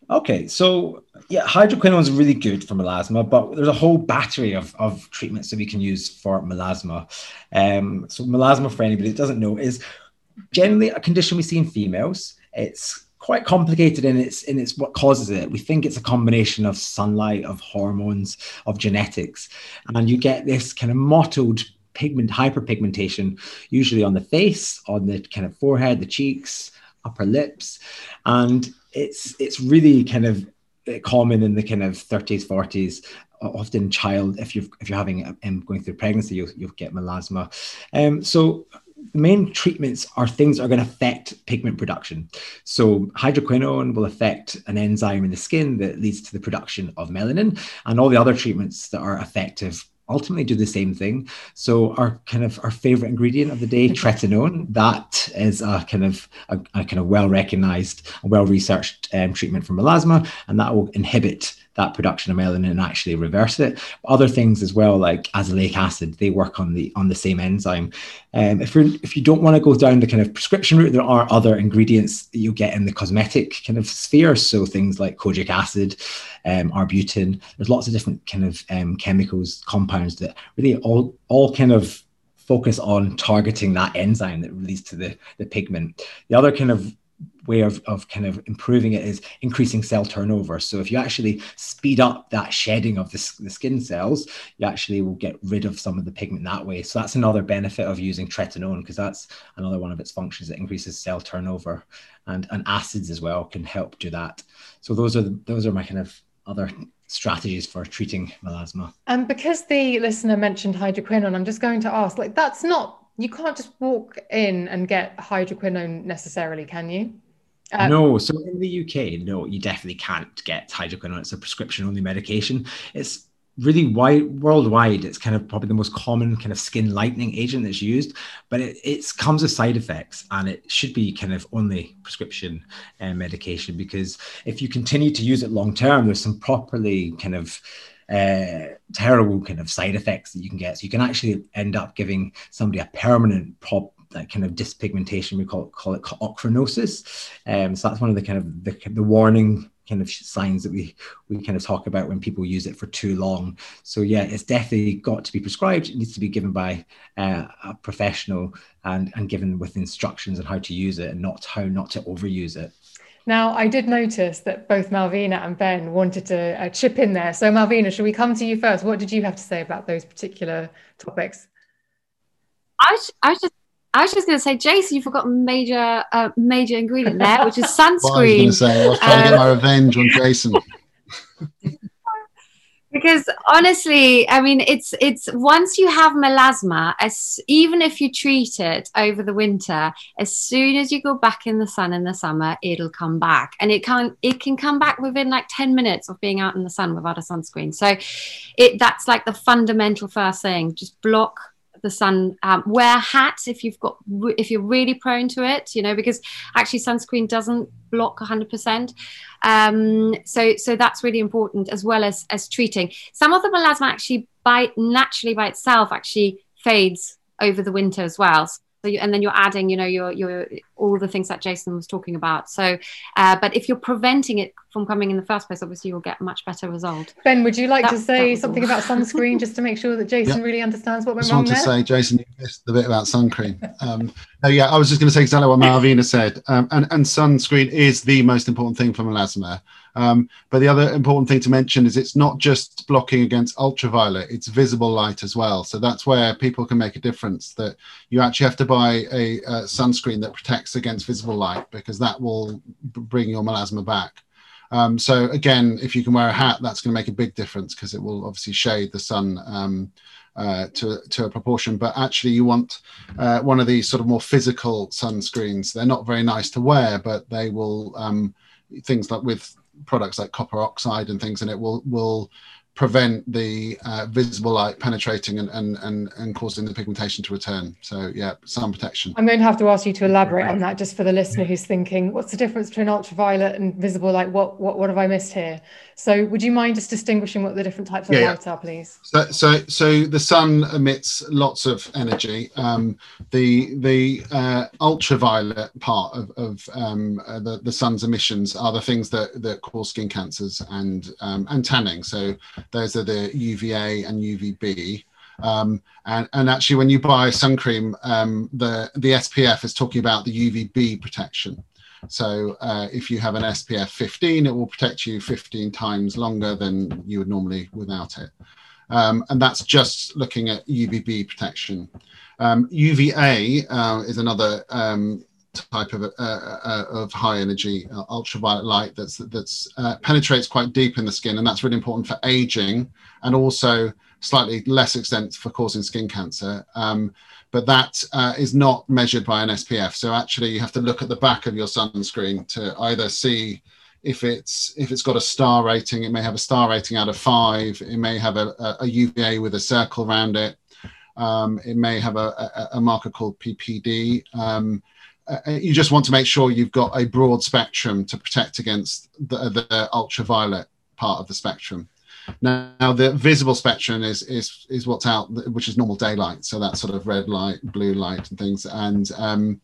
Okay, so yeah, hydroquinone is really good for melasma, but there's a whole battery of, of treatments that we can use for melasma. Um, so melasma, for anybody that doesn't know, is generally a condition we see in females. It's quite complicated in its in its what causes it. We think it's a combination of sunlight, of hormones, of genetics, and you get this kind of mottled pigment hyperpigmentation, usually on the face, on the kind of forehead, the cheeks, upper lips, and it's it's really kind of common in the kind of thirties, forties, often child. If you're if you're having um, going through pregnancy, you'll you'll get melasma. Um, so the main treatments are things that are going to affect pigment production. So hydroquinone will affect an enzyme in the skin that leads to the production of melanin, and all the other treatments that are effective ultimately do the same thing. So our kind of our favorite ingredient of the day, tretinoin, that is a kind of a, a kind of well-recognized, well-researched um, treatment for melasma, and that will inhibit that production of melanin and actually reverse it. Other things as well, like azelaic acid, they work on the on the same enzyme. Um, if you're if you don't want to go down the kind of prescription route, there are other ingredients that you get in the cosmetic kind of sphere. So things like kojic acid, um, arbutin. There's lots of different kind of um, chemicals, compounds that really all all kind of focus on targeting that enzyme that leads to the the pigment. The other kind of way of, of kind of improving it is increasing cell turnover. So if you actually speed up that shedding of the, the skin cells, you actually will get rid of some of the pigment that way. So that's another benefit of using tretinoin, because that's another one of its functions that increases cell turnover, and, and acids as well can help do that. So those are the, those are my kind of other strategies for treating melasma. And because the listener mentioned hydroquinone, I'm just going to ask, like, that's not, you can't just walk in and get hydroquinone necessarily, can you? Uh, no, so in the U K, no, you definitely can't get hydroquinone. It's a prescription-only medication. It's really wide, worldwide. It's kind of probably the most common kind of skin lightening agent that's used, but it it's, comes with side effects, and it should be kind of only prescription uh, medication, because if you continue to use it long-term, there's some properly kind of uh, terrible kind of side effects that you can get. So you can actually end up giving somebody a permanent prop that kind of dyspigmentation. We call it, call it ochronosis. Um, so that's one of the kind of the, the warning kind of signs that we we kind of talk about when people use it for too long. So yeah, it's definitely got to be prescribed. It needs to be given by uh, a professional, and and given with instructions on how to use it and not how not to overuse it. Now, I did notice that both Malvina and Ben wanted to uh, chip in there. So Malvina, should we come to you first? What did you have to say about those particular topics? I was, I was just I was just going to say, Jason, you forgot a major, uh, major ingredient there, which is sunscreen. Well, I was going to say, I was trying um, to get my revenge on Jason. Because honestly, I mean, it's it's once you have melasma, as even if you treat it over the winter, as soon as you go back in the sun in the summer, it'll come back, and it can it can come back within like ten minutes of being out in the sun without a sunscreen. So, it that's like the fundamental first thing. Just block the sun. Um, wear hats if you've got if you're really prone to it, you know, because actually sunscreen doesn't block one hundred percent. Um, so so that's really important, as well as as treating. Some of the melasma actually by naturally by itself actually fades over the winter as well. So you, and then you're adding, you know, your your all the things that Jason was talking about. So, uh, but if you're preventing it from coming in the first place, obviously you'll get a much better result. Ben, would you like that, to say something all. about sunscreen, just to make sure that Jason yeah. really understands what went wrong there? I just want to say, Jason, you missed the bit about sun cream. Um, no, yeah, I was just going to say exactly what Malvina said. Um, and, and sunscreen is the most important thing for melasma. Um, but the other important thing to mention is it's not just blocking against ultraviolet, it's visible light as well. So that's where people can make a difference, that you actually have to buy a, a sunscreen that protects against visible light, because that will bring your melasma back. Um, so again, if you can wear a hat, that's going to make a big difference, because it will obviously shade the sun um, uh, to, to a proportion. But actually you want uh, one of these sort of more physical sunscreens. They're not very nice to wear, but they will, um, things like with products like copper oxide and things, and it will will prevent the uh, visible light penetrating and, and, and, and causing the pigmentation to return. So yeah, sun protection. I'm going to have to ask you to elaborate on that, just for the listener who's thinking, what's the difference between ultraviolet and visible light? What what what have I missed here? So would you mind just distinguishing what the different types of yeah, light yeah. are, please? So, so so the sun emits lots of energy. Um, the the uh, ultraviolet part of, of um, uh, the, the sun's emissions are the things that, that cause skin cancers and um, and tanning. So those are the U V A and U V B. Um, and, and actually, when you buy sun cream, um, the, the S P F is talking about the U V B protection. So uh, if you have an S P F fifteen, it will protect you fifteen times longer than you would normally without it. Um, and that's just looking at U V B protection. Um, U V A uh, is another um, type of, uh, uh, of high energy uh, ultraviolet light that's, that's uh, penetrates quite deep in the skin, and that's really important for aging, and also slightly less extent for causing skin cancer. Um, but that uh, is not measured by an S P F. So actually you have to look at the back of your sunscreen to either see if it's if it's got a star rating. It may have a star rating out of five. It may have a, a, a U V A with a circle around it. Um, it may have a, a, a marker called P P D. Um, uh, you just want to make sure you've got a broad spectrum to protect against the, the ultraviolet part of the spectrum. Now, now the visible spectrum is is is what's out, which is normal daylight. So that's sort of red light, blue light, and things, and um,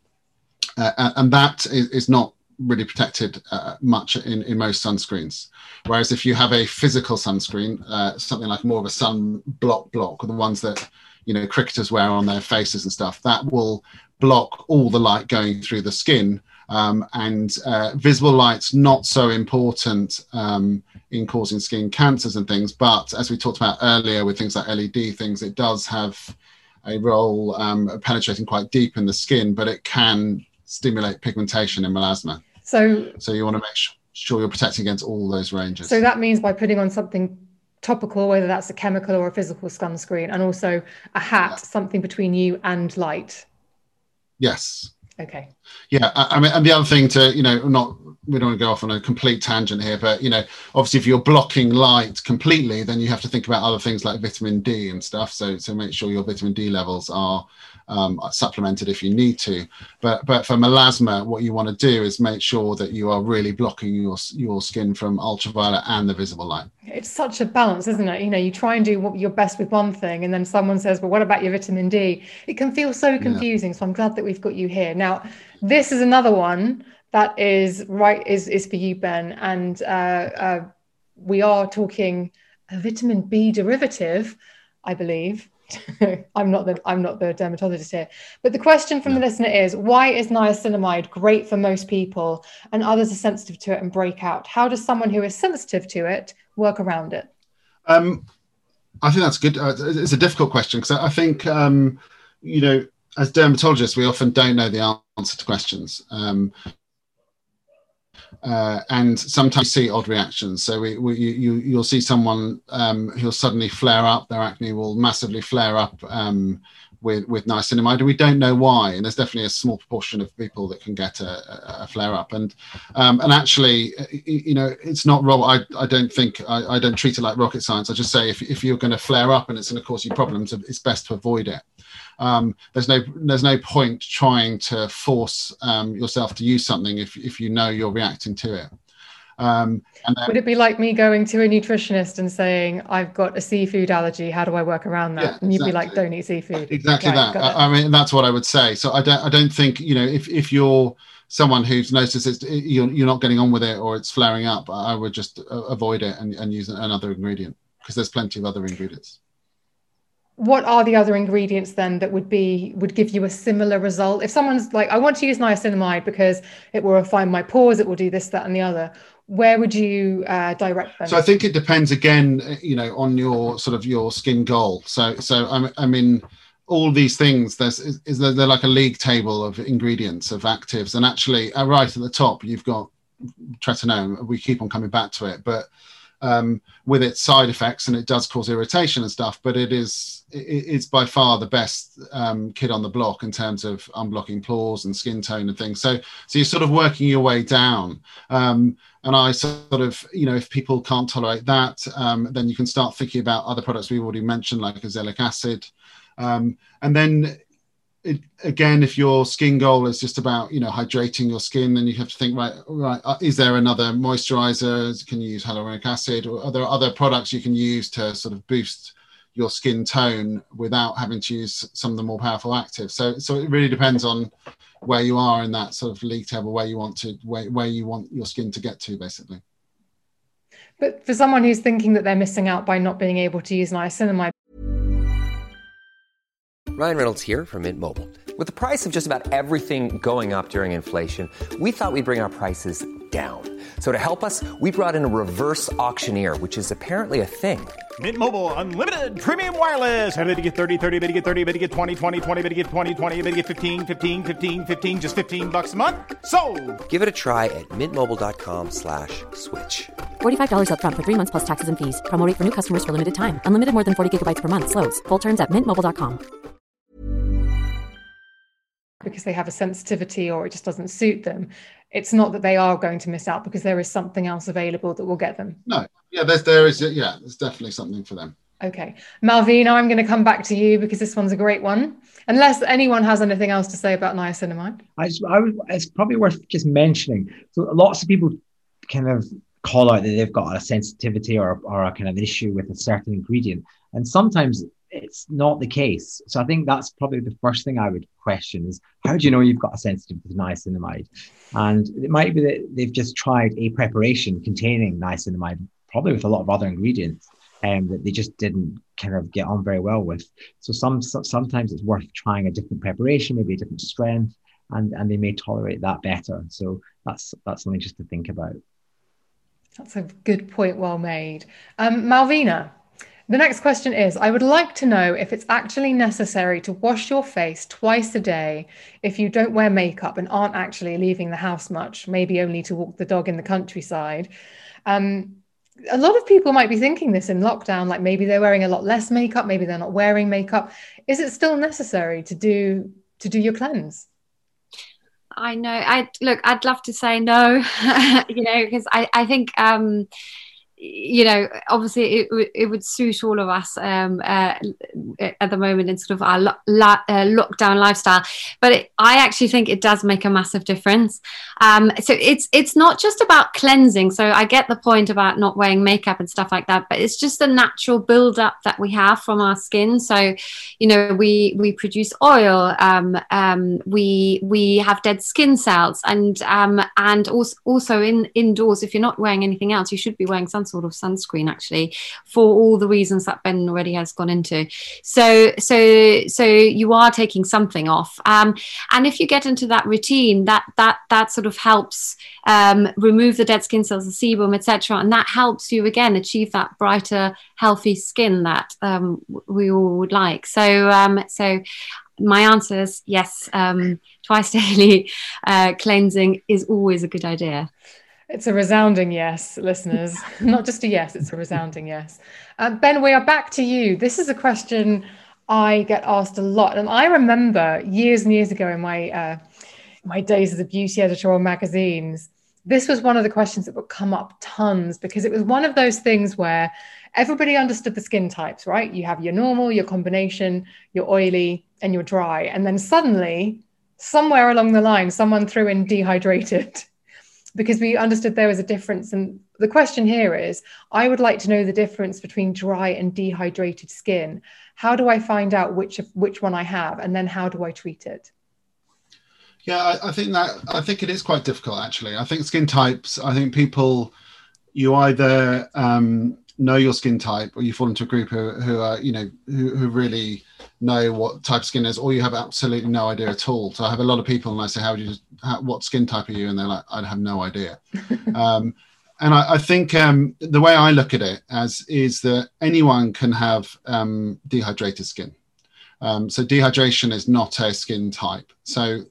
uh, and that is, is not really protected uh, much in in most sunscreens. Whereas if you have a physical sunscreen, uh, something like more of a sun block block, or the ones that you know cricketers wear on their faces and stuff, that will block all the light going through the skin. Um, and uh, visible light's not so important um, in causing skin cancers and things, but as we talked about earlier with things like L E D things, it does have a role um, penetrating quite deep in the skin, but it can stimulate pigmentation in melasma. So, so you want to make sure you're protecting against all those ranges. So that means by putting on something topical, whether that's a chemical or a physical sunscreen, and also a hat, yeah. something between you and light. Yes. Okay. Yeah, I, I mean, and the other thing to, you know, not, we don't want to go off on a complete tangent here, but, you know, obviously if you're blocking light completely, then you have to think about other things like vitamin D and stuff. So, so make sure your vitamin D levels are um, supplemented if you need to. But, but for melasma, what you want to do is make sure that you are really blocking your, your skin from ultraviolet and the visible light. It's such a balance, isn't it? You know, you try and do what your best with one thing, and then someone says, well, what about your vitamin D? It can feel so confusing. Yeah. So I'm glad that we've got you here. Now, this is another one that is right, is, is for you, Ben. And uh, uh, we are talking a vitamin B derivative, I believe. I'm not the I'm not the dermatologist here, but the question from no. the listener is, why is niacinamide great for most people and others are sensitive to it and break out? How does someone who is sensitive to it work around it? Um, I think that's good. Uh, it's a difficult question because I think um, you know, as dermatologists, we often don't know the answer to questions. Um, Uh, and sometimes you see odd reactions. So we, we, you, you'll see someone um, who'll suddenly flare up, their acne will massively flare up um, with, with niacinamide, and we don't know why. And there's definitely a small proportion of people that can get a, a flare up. And um, and actually, you know, it's not wrong. I, I don't think, I, I don't treat it like rocket science. I just say if, if you're going to flare up and it's going to cause you problems, it's best to avoid it. Um, there's no there's no point trying to force um, yourself to use something if, if you know you're reacting to it. Um, and then, would it be like me going to a nutritionist and saying, I've got a seafood allergy, how do I work around that? Yeah, and you'd exactly. be like, don't eat seafood. Exactly right, that. I, I mean, that's what I would say. So I don't I don't think, you know, if, if you're someone who's noticed it's, you're, you're not getting on with it or it's flaring up, I would just avoid it and, and use another ingredient, because there's plenty of other ingredients. What are the other ingredients then that would be would give you a similar result? If someone's like, I want to use niacinamide because it will refine my pores, it will do this, that, and the other, where would you uh, direct them? So I think it depends again, you know, on your sort of your skin goal. So so I, I mean, all these things, there's is, is there, they're like a league table of ingredients, of actives, and actually uh, right at the top you've got tretinoin. We keep on coming back to it, but um, with its side effects, and it does cause irritation and stuff, but it is it, it's by far the best um, kid on the block in terms of unblocking pores and skin tone and things. So so you're sort of working your way down. Um, and I sort of, you know, if people can't tolerate that, um, then you can start thinking about other products we've already mentioned, like azelaic acid. Um, and then It, again, if your skin goal is just about, you know, hydrating your skin, then you have to think, right, right, uh, is there another moisturizer? Can you use hyaluronic acid, or are there other products you can use to sort of boost your skin tone without having to use some of the more powerful actives? So, so it really depends on where you are in that sort of league table, where you want to, where, where you want your skin to get to, basically. But for someone who's thinking that they're missing out by not being able to use niacinamide. Ryan Reynolds here from Mint Mobile. With the price of just about everything going up during inflation, we thought we'd bring our prices down. So to help us, we brought in a reverse auctioneer, which is apparently a thing. Mint Mobile Unlimited Premium Wireless. How to get thirty, thirty, how to get thirty, how to get twenty, twenty, twenty, how to get twenty, twenty, how to get fifteen, fifteen, fifteen, fifteen, just fifteen bucks a month? Sold! Give it a try at mintmobile.com slash switch. forty-five dollars up front for three months plus taxes and fees. Promo rate for new customers for limited time. Unlimited more than forty gigabytes per month. Slows full terms at mint mobile dot com. Because they have a sensitivity or it just doesn't suit them. It's not that they are going to miss out, because there is something else available that will get them. No, yeah, there's, there is, yeah, there's definitely something for them. Okay. Malvina, I'm going to come back to you because this one's a great one. Unless anyone has anything else to say about niacinamide. I, just, I would, it's probably worth just mentioning. So lots of people kind of call out that they've got a sensitivity or, or a kind of issue with a certain ingredient. And sometimes it's not the case. So I think that's probably the first thing I would question is, how do you know you've got a sensitivity to niacinamide? And it might be that they've just tried a preparation containing niacinamide, probably with a lot of other ingredients, um, that they just didn't kind of get on very well with. So some so, sometimes it's worth trying a different preparation, maybe a different strength, and, and they may tolerate that better. So that's that's something just to think about. That's a good point, well made. Um, Malvina, the next question is, I would like to know if it's actually necessary to wash your face twice a day if you don't wear makeup and aren't actually leaving the house much, maybe only to walk the dog in the countryside. Um, a lot of people might be thinking this in lockdown, like maybe they're wearing a lot less makeup, maybe they're not wearing makeup. Is it still necessary to do to do your cleanse? I know. I look. I'd love to say no, you know, because I I think um, you know, obviously it it would suit all of us um, uh, at the moment in sort of our lo- lo- uh, lockdown lifestyle. But it, I actually think it does make a massive difference. Um, so it's it's not just about cleansing. So I get the point about not wearing makeup and stuff like that, but it's just the natural build-up that we have from our skin. So, you know, we we produce oil, um, um, we we have dead skin cells, and um, and also also in indoors, if you're not wearing anything else, you should be wearing some sort of sunscreen, actually, for all the reasons that Ben already has gone into. So so so you are taking something off, um, and if you get into that routine, that that that sort of helps um, remove the dead skin cells, the sebum, et cetera, and that helps you again achieve that brighter, healthy skin that um, we all would like. So um, so my answer is yes. Um, twice daily uh, cleansing is always a good idea. It's a resounding yes, listeners. Not just a yes, it's a resounding yes. Uh, Ben, we are back to you. This is a question I get asked a lot. And I remember years and years ago in my uh, my days as a beauty editor on magazines, this was one of the questions that would come up tons, because it was one of those things where everybody understood the skin types, right? You have your normal, your combination, your oily, and your dry. And then suddenly, somewhere along the line, someone threw in dehydrated, because we understood there was a difference. And the question here is, I would like to know the difference between dry and dehydrated skin. How do I find out which of, which one I have? And then how do I treat it? Yeah, I, I think that, I think it is quite difficult, actually. I think skin types, I think people, you either um, know your skin type, or you fall into a group who, who are, you know, who, who really know what type of skin is, or you have absolutely no idea at all. So I have a lot of people, and I say, how do you, how, what skin type are you? And they're like, I have no idea. um, and I, I think um, the way I look at it as is that anyone can have um, dehydrated skin. Um, so dehydration is not a skin type. So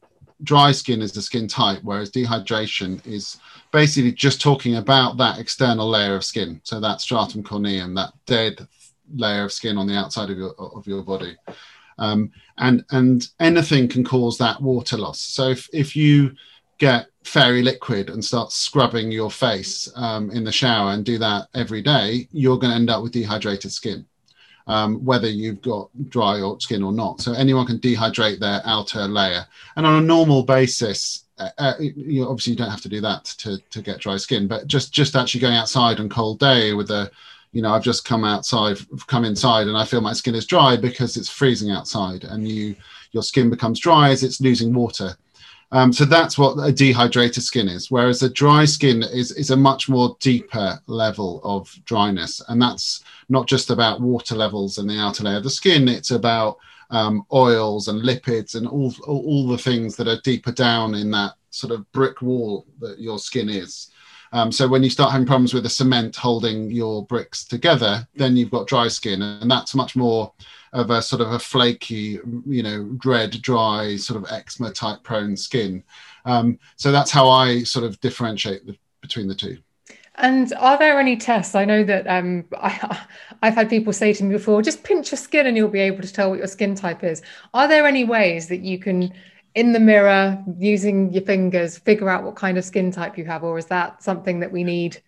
dry skin is the skin type, whereas dehydration is basically just talking about that external layer of skin. So that stratum corneum, that dead layer of skin on the outside of your of your body. Um, and and anything can cause that water loss. So if, if you get fairy liquid and start scrubbing your face um, in the shower and do that every day, you're going to end up with dehydrated skin, um, whether you've got dry or skin or not. So anyone can dehydrate their outer layer. And on a normal basis, uh, uh, you obviously you don't have to do that to, to get dry skin, but just, just actually going outside on a cold day with a, you know, I've just come outside, come inside and I feel my skin is dry because it's freezing outside, and you, your skin becomes dry as it's losing water. Um, so that's what a dehydrated skin is, whereas a dry skin is, is a much more deeper level of dryness. And that's not just about water levels in the outer layer of the skin, it's about um, oils and lipids and all, all, all the things that are deeper down in that sort of brick wall that your skin is. Um, so when you start having problems with the cement holding your bricks together, then you've got dry skin, and that's much more of a sort of a flaky, you know, red, dry, sort of eczema type prone skin. Um, so that's how I sort of differentiate the, between the two. And are there any tests? I know that um, I, I've had people say to me before, just pinch your skin and you'll be able to tell what your skin type is. Are there any ways that you can, in the mirror, using your fingers, figure out what kind of skin type you have? Or is that something that we need?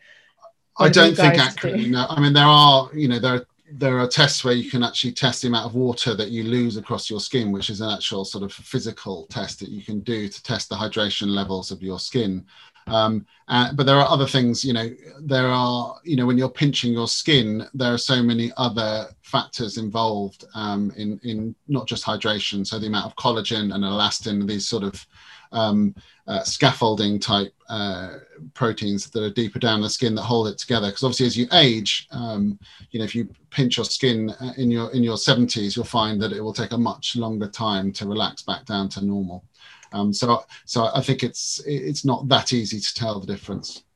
I don't think accurately, no. I mean, there are, you know, there are There are tests where you can actually test the amount of water that you lose across your skin, which is an actual sort of physical test that you can do to test the hydration levels of your skin. Um, uh, but there are other things, you know, there are, you know, when you're pinching your skin, there are so many other factors involved um, in, in not just hydration. So the amount of collagen and elastin, these sort of um, uh, scaffolding type uh, proteins that are deeper down the skin that hold it together. Because obviously as you age, um, you know, if you pinch your skin in your in your seventies, you'll find that it will take a much longer time to relax back down to normal. Um, so, so I think it's it's not that easy to tell the difference.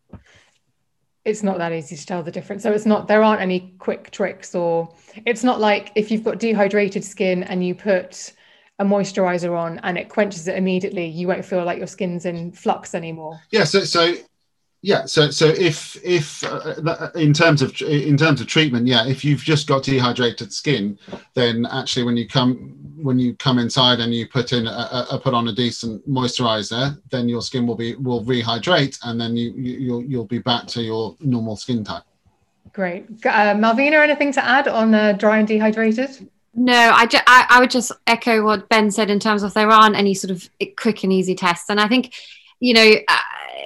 It's not that easy to tell the difference. So it's not, there aren't any quick tricks, or it's not like if you've got dehydrated skin and you put a moisturizer on and it quenches it immediately, you won't feel like your skin's in flux anymore. Yeah. So, so yeah. So, so if if uh, in terms of in terms of treatment, yeah, if you've just got dehydrated skin, then actually when you come when you come inside and you put in a, a put on a decent moisturizer, then your skin will be will rehydrate, and then you, you you'll you'll be back to your normal skin type. Great, uh, Malvina, anything to add on uh, dry and dehydrated? No, I, ju- I, I would just echo what Ben said in terms of there aren't any sort of quick and easy tests. And I think, you know, uh,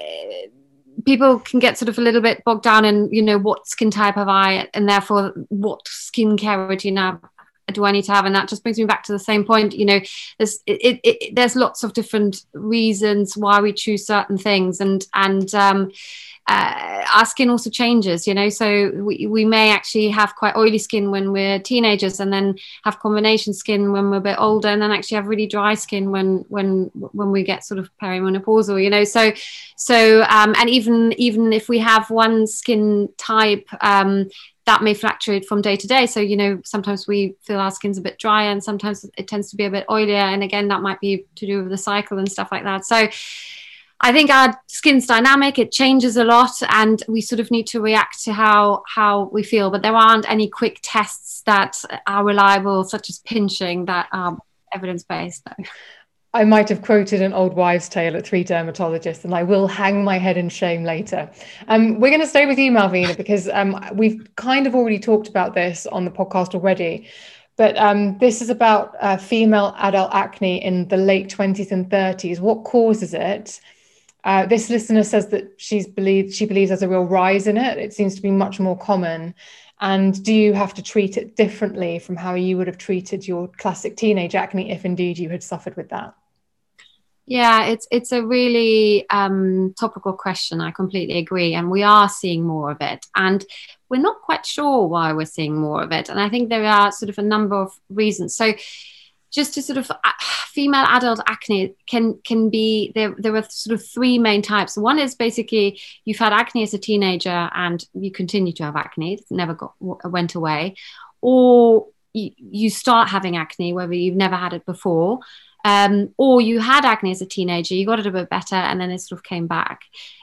people can get sort of a little bit bogged down in, you know, what skin type have I, and therefore what skincare routine have, do I need to have? And that just brings me back to the same point. You know, there's it, it, it, there's lots of different reasons why we choose certain things, and and um, uh, our skin also changes. You know, so we we may actually have quite oily skin when we're teenagers, and then have combination skin when we're a bit older, and then actually have really dry skin when when when we get sort of perimenopausal. You know, so so um, and even even if we have one skin type. Um, that may fluctuate from day to day. So, you know, sometimes we feel our skin's a bit drier and sometimes it tends to be a bit oilier. And again, that might be to do with the cycle and stuff like that. So I think our skin's dynamic, it changes a lot, and we sort of need to react to how, how we feel. But there aren't any quick tests that are reliable, such as pinching, that are evidence-based. No. I might have quoted an old wives' tale at three dermatologists, and I will hang my head in shame later. Um, we're going to stay with you, Malvina, because um, we've kind of already talked about this on the podcast already. But um, this is about uh, female adult acne in the late twenties and thirties. What causes it? Uh, this listener says that she's believed, she believes there's a real rise in it. It seems to be much more common. And do you have to treat it differently from how you would have treated your classic teenage acne if indeed you had suffered with that? Yeah, it's it's a really um, topical question. I completely agree. And we are seeing more of it. And we're not quite sure why we're seeing more of it. And I think there are sort of a number of reasons. So just to sort of uh, female adult acne can can be, there, there are sort of three main types. One is basically you've had acne as a teenager and you continue to have acne. It never got, went away. Or you, you start having acne, whether you've never had it before. um, or you had acne as a teenager, you got it a bit better, and then it sort of came back.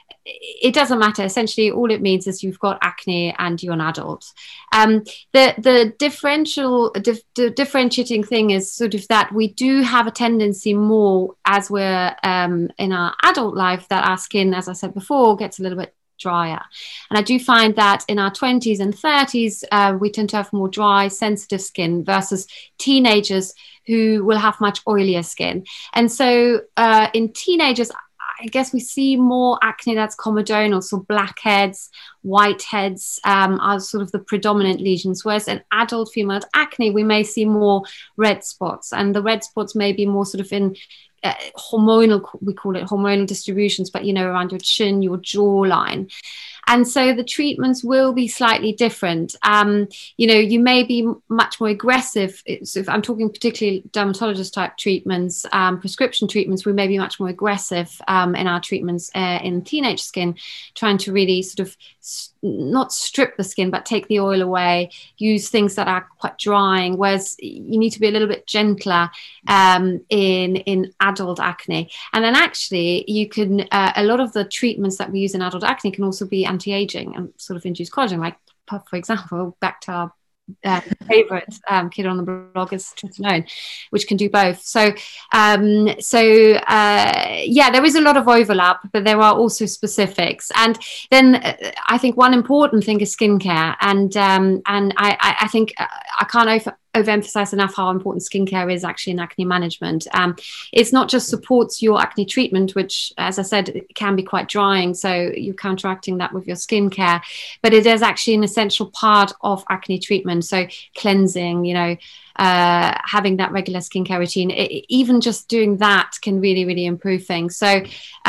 It doesn't matter. Essentially, all it means is you've got acne and you're an adult. Um, the the differential, dif- the differentiating thing is sort of that we do have a tendency more as we're um, in our adult life that our skin, as I said before, gets a little bit drier. And I do find that in our twenties and thirties, uh, we tend to have more dry, sensitive skin versus teenagers who will have much oilier skin. And so uh, in teenagers, I guess we see more acne that's comedonal, so blackheads, whiteheads um, are sort of the predominant lesions, whereas in adult female acne, we may see more red spots, and the red spots may be more sort of in uh, hormonal, we call it hormonal distributions, but, you know, around your chin, your jawline. And so the treatments will be slightly different. Um, you know, you may be much more aggressive. So if I'm talking particularly dermatologist type treatments, um, prescription treatments, we may be much more aggressive um, in our treatments uh, in teenage skin, trying to really sort of s- not strip the skin, but take the oil away, use things that are quite drying, whereas you need to be a little bit gentler um, in, in adult acne. And then actually you can, uh, a lot of the treatments that we use in adult acne can also be anti-aging and sort of induce collagen, like, for example, back to our uh, favorite um, kid on the blog is tretinoin, which can do both. So, um, so uh, yeah, there is a lot of overlap, but there are also specifics. And then uh, I think one important thing is skincare, and um, and I, I, I think uh, I can't over overemphasize enough how important skincare is actually in acne management. Um, it's not just supports your acne treatment, which, as I said, it can be quite drying, so you're counteracting that with your skincare, but it is actually an essential part of acne treatment. So cleansing, you know, uh, having that regular skincare routine, it, even just doing that can really, really improve things. So,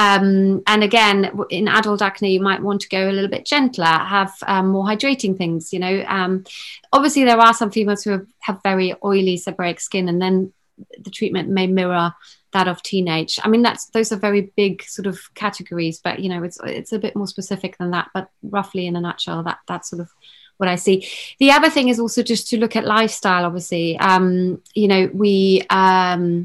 um, and again, in adult acne, you might want to go a little bit gentler, have um, more hydrating things, you know. Um, obviously, there are some females who have, have very oily seborrheic skin, and then the treatment may mirror that of teenage. I mean, that's those are very big sort of categories, but, you know, it's it's a bit more specific than that. But roughly in a nutshell, that that's sort of what I see. The other thing is also just to look at lifestyle, obviously. Um, you know, we um,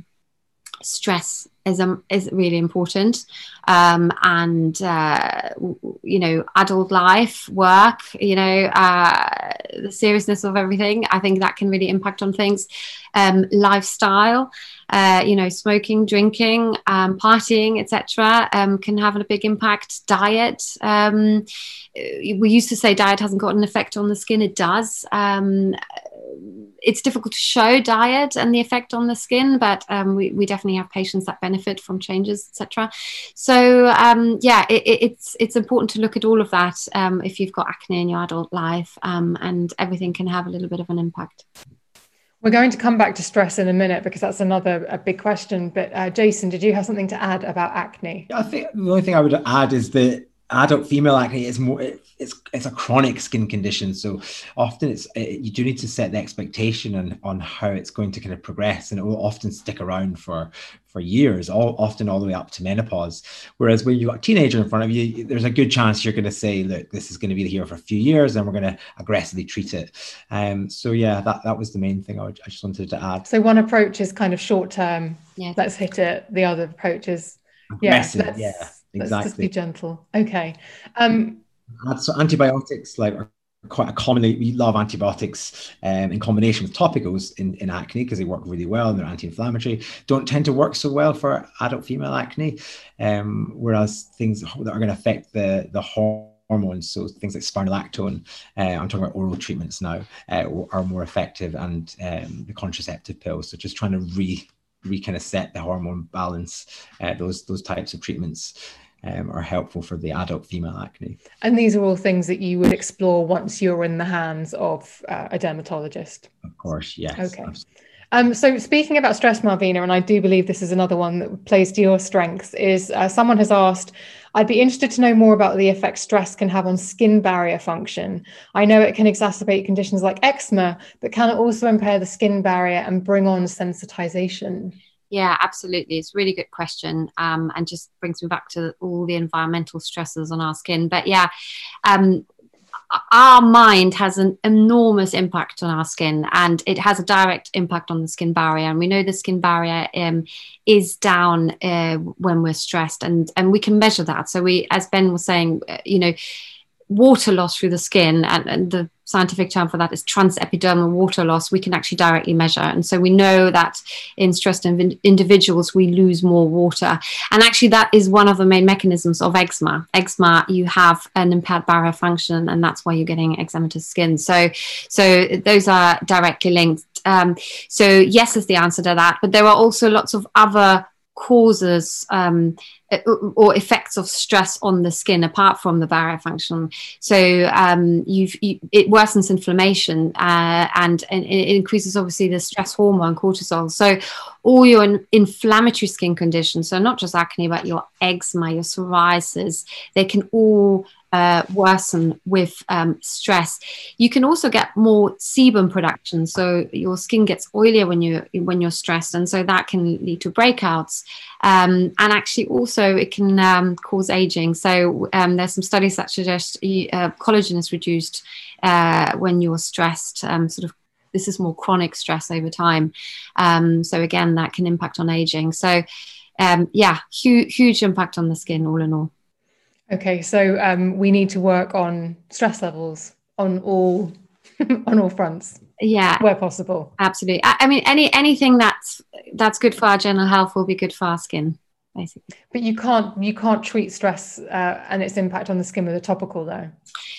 stress is, um, is really important. Um, and, uh, you know, adult life, work, you know, uh, the seriousness of everything, I think that can really impact on things. Um, lifestyle, uh, you know, smoking, drinking, um, partying, et cetera, um, can have a big impact. Diet. Um, we used to say diet hasn't got an effect on the skin. It does. Um, it's difficult to show diet and the effect on the skin, but um, we, we definitely have patients that benefit from changes, et cetera. So um, yeah, it, it, it's it's important to look at all of that um, if you've got acne in your adult life, um, and everything can have a little bit of an impact. We're going to come back to stress in a minute because that's another a big question. But uh, Jason, did you have something to add about acne? I think the only thing I would add is that adult female acne is more it's it's a chronic skin condition, so often it's it, you do need to set the expectation on on how it's going to kind of progress, and it will often stick around for for years, all often all the way up to menopause. Whereas when you've got a teenager in front of you, there's a good chance you're going to say, look, this is going to be here for a few years and we're going to aggressively treat it. Um so yeah, that that was the main thing I, would, I just wanted to add. So one approach is kind of short term, yeah, let's hit it. The other approach is aggressive. yeah, let's, yeah let's exactly just be gentle. Okay. um So antibiotics like are quite a commonly, we love antibiotics um, in combination with topicals in, in acne because they work really well and they're anti-inflammatory. Don't tend to work so well for adult female acne, um, whereas things that are going to affect the the hormones, so things like spironolactone, uh, I'm talking about oral treatments now, uh, are more effective, and um, the contraceptive pills. So just trying to re re kind of set the hormone balance. Uh, those those types of treatments Um, are helpful for the adult female acne. And these are all things that you would explore once you're in the hands of uh, a dermatologist. Of course, yes. Okay. Um, so speaking about stress, Malvina, and I do believe this is another one that plays to your strengths, is uh, someone has asked, I'd be interested to know more about the effect stress can have on skin barrier function. I know it can exacerbate conditions like eczema, but can it also impair the skin barrier and bring on sensitization? Yeah, absolutely. It's a really good question, um, and just brings me back to all the environmental stresses on our skin. But yeah, um, our mind has an enormous impact on our skin, and it has a direct impact on the skin barrier. And we know the skin barrier um, is down uh, when we're stressed, and, and we can measure that. So we, as Ben was saying, uh, you know, water loss through the skin, and, and the scientific term for that is transepidermal water loss, we can actually directly measure. And so we know that in stressed in- individuals, we lose more water. And actually that is one of the main mechanisms of eczema. Eczema, you have an impaired barrier function, and that's why you're getting eczematous skin. So, so those are directly linked. Um, so yes is the answer to that, but there are also lots of other causes um, or effects of stress on the skin apart from the barrier function. So um, you've, you, it worsens inflammation uh, and, and it increases obviously the stress hormone cortisol. So all your in, inflammatory skin conditions, so not just acne, but your eczema, your psoriasis, they can all Uh, worsen with um, stress. You can also get more sebum production, so your skin gets oilier when you when you're stressed, and so that can lead to breakouts. Um, and actually, also it can um, cause aging. So um, there's some studies that suggest uh, collagen is reduced uh, when you're stressed. Um, sort of, this is more chronic stress over time. Um, so again, that can impact on aging. So um, yeah, huge huge impact on the skin, all in all. Okay, so um, we need to work on stress levels on all on all fronts. Yeah, where possible. Absolutely. I, I mean, any anything that's that's good for our general health will be good for our skin, basically. But you can't you can't treat stress uh, and its impact on the skin with a topical, though.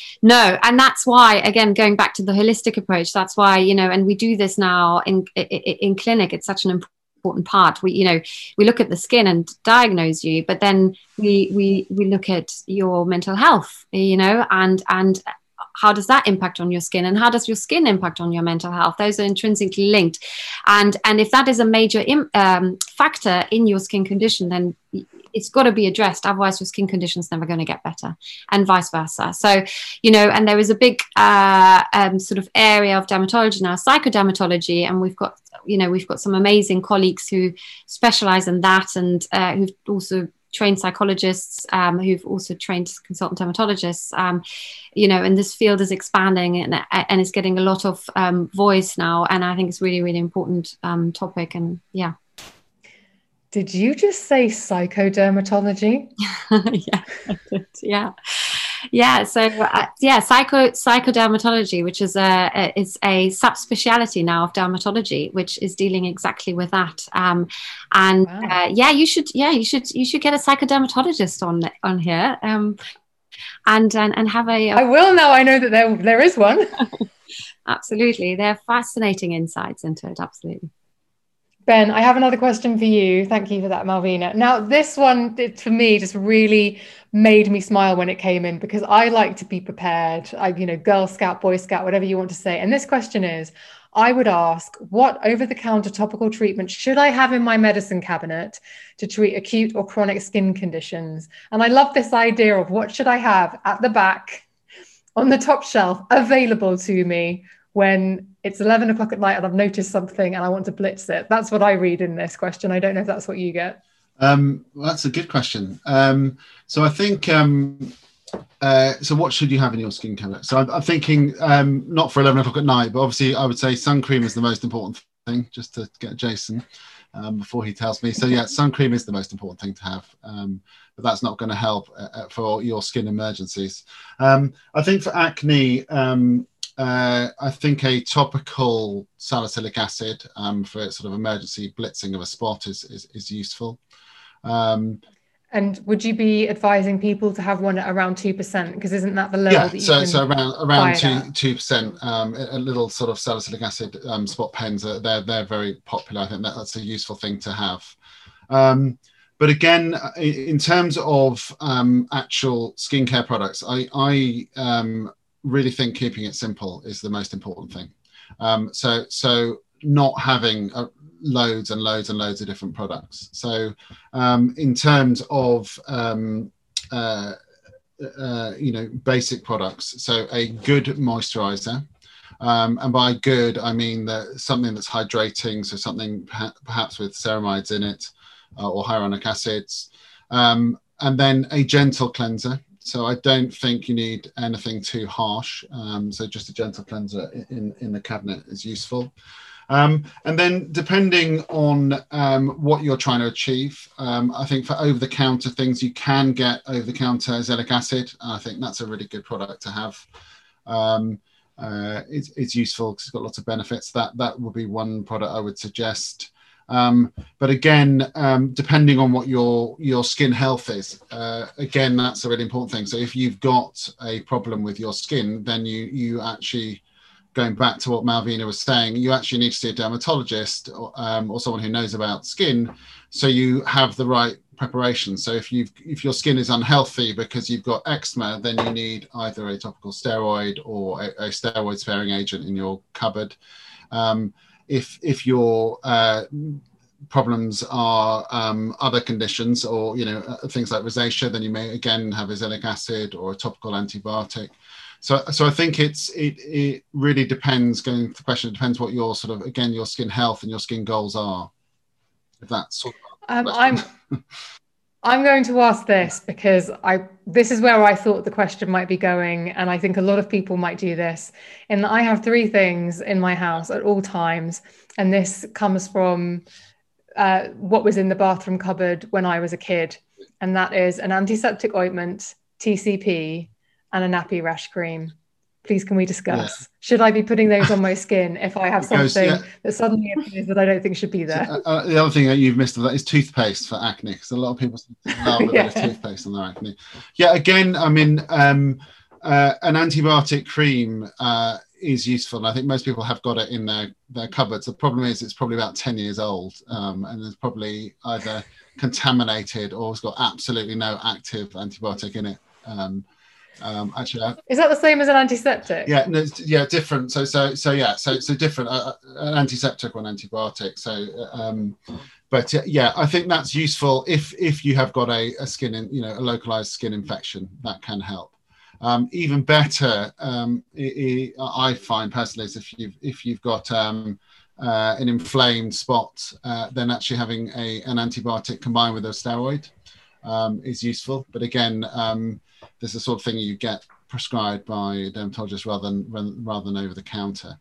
No, and that's why, again, going back to the holistic approach, that's why, you know, and we do this now in in, in clinic. It's such an important important part. We, you know, we look at the skin and diagnose you, but then we we we look at your mental health, you know, and and how does that impact on your skin, and how does your skin impact on your mental health? Those are intrinsically linked, and and if that is a major im- um, factor in your skin condition, then it's got to be addressed. Otherwise, your skin condition is never going to get better, and vice versa. So, you know, and there is a big uh, um, sort of area of dermatology now, psychodermatology, and we've got, you know, we've got some amazing colleagues who specialize in that, and uh, who've also trained psychologists, um, who've also trained consultant dermatologists, um, you know, and this field is expanding and, and it's getting a lot of um, voice now. And I think it's really, really important um, topic. And yeah. Did you just say psychodermatology? Yeah, I did. Yeah. Yeah, so uh, yeah, psycho psychodermatology, which is a, a is a subspecialty now of dermatology, which is dealing exactly with that. Um, and wow. uh, yeah, you should yeah you should you should get a psychodermatologist on on here, um, and and and have a. I will now. I know that there there is one. Absolutely, they're fascinating insights into it. Absolutely. Ben, I have another question for you. Thank you for that, Malvina. Now, this one, it, for me, just really made me smile when it came in, because I like to be prepared. I, you know, Girl Scout, Boy Scout, whatever you want to say. And this question is, I would ask, what over-the-counter topical treatment should I have in my medicine cabinet to treat acute or chronic skin conditions? And I love this idea of what should I have at the back on the top shelf available to me when it's eleven o'clock at night and I've noticed something and I want to blitz it. That's what I read in this question. I don't know if that's what you get. Um, well, that's a good question. Um, so I think, um, uh, so what should you have in your skin cabinet? So I'm, I'm thinking um, not for eleven o'clock at night, but obviously I would say sun cream is the most important thing, just to get Jason um, before he tells me. So yeah, sun cream is the most important thing to have. Um, but that's not going to help uh, for your skin emergencies. Um, I think for acne, um, Uh, I think a topical salicylic acid um, for sort of emergency blitzing of a spot is is, is useful. Um, and would you be advising people to have one at around two percent? Because isn't that the level yeah, that you so can so around around two at? two percent. Um, a little sort of salicylic acid um, spot pens. Are, they're they're very popular. I think that, that's a useful thing to have. Um, but again, in terms of um, actual skincare products, I I um, really think keeping it simple is the most important thing. Um, so, so not having uh, loads and loads and loads of different products. So, um, in terms of um, uh, uh, you know, basic products, so a good moisturizer, um, and by good I mean that something that's hydrating, so something perha- perhaps with ceramides in it uh, or hyaluronic acids, um, and then a gentle cleanser. So I don't think you need anything too harsh. Um, so just a gentle cleanser in, in the cabinet is useful. Um, and then depending on um, what you're trying to achieve, um, I think for over-the-counter things, you can get over-the-counter azelaic acid. I think that's a really good product to have. Um, uh, it's, it's useful because it's got lots of benefits. That, that would be one product I would suggest. Um, but again, um, depending on what your, your skin health is, uh, again, that's a really important thing. So if you've got a problem with your skin, then you, you actually... going back to what Malvina was saying, you actually need to see a dermatologist or, um, or someone who knows about skin, so you have the right preparation. So if you if your skin is unhealthy because you've got eczema, then you need either a topical steroid or a, a steroid-sparing agent in your cupboard. Um, if if your uh, problems are um, other conditions, or you know things like rosacea, then you may again have azelaic acid or a topical antibiotic. So, so I think it's it it really depends. Going to the question, it depends what your sort of again your skin health and your skin goals are. If that's sort of um, I'm I'm going to ask this because I this is where I thought the question might be going, and I think a lot of people might do this. In that I have three things in my house at all times, and this comes from uh, what was in the bathroom cupboard when I was a kid, and that is an antiseptic ointment, T C P, and a nappy rash cream. Please, can we discuss? Yeah. Should I be putting those on my skin if I have something goes, yeah. that suddenly appears that I don't think should be there? So, uh, the other thing that you've missed of that is toothpaste for acne, because a lot of people love a yeah. bit of toothpaste on their acne. Yeah, again, I mean, um, uh, an antibiotic cream uh, is useful. And I think most people have got it in their, their cupboards. The problem is it's probably about ten years old, um, and there's probably either contaminated or it's got absolutely no active antibiotic in it. Um, Um, actually, I, is that the same as an antiseptic? Yeah, no, yeah, different. So, so, so, yeah, so, so different. Uh, an antiseptic or an antibiotic. So, um, but uh, yeah, I think that's useful if if you have got a, a skin, in, you know, a localized skin infection, that can help. Um, even better, um, it, it, I find personally, is if you've if you've got um, uh, an inflamed spot, uh, then actually having a an antibiotic combined with a steroid um, is useful. But again. Um, This is the sort of thing you get prescribed by a dermatologist rather than rather than over the counter.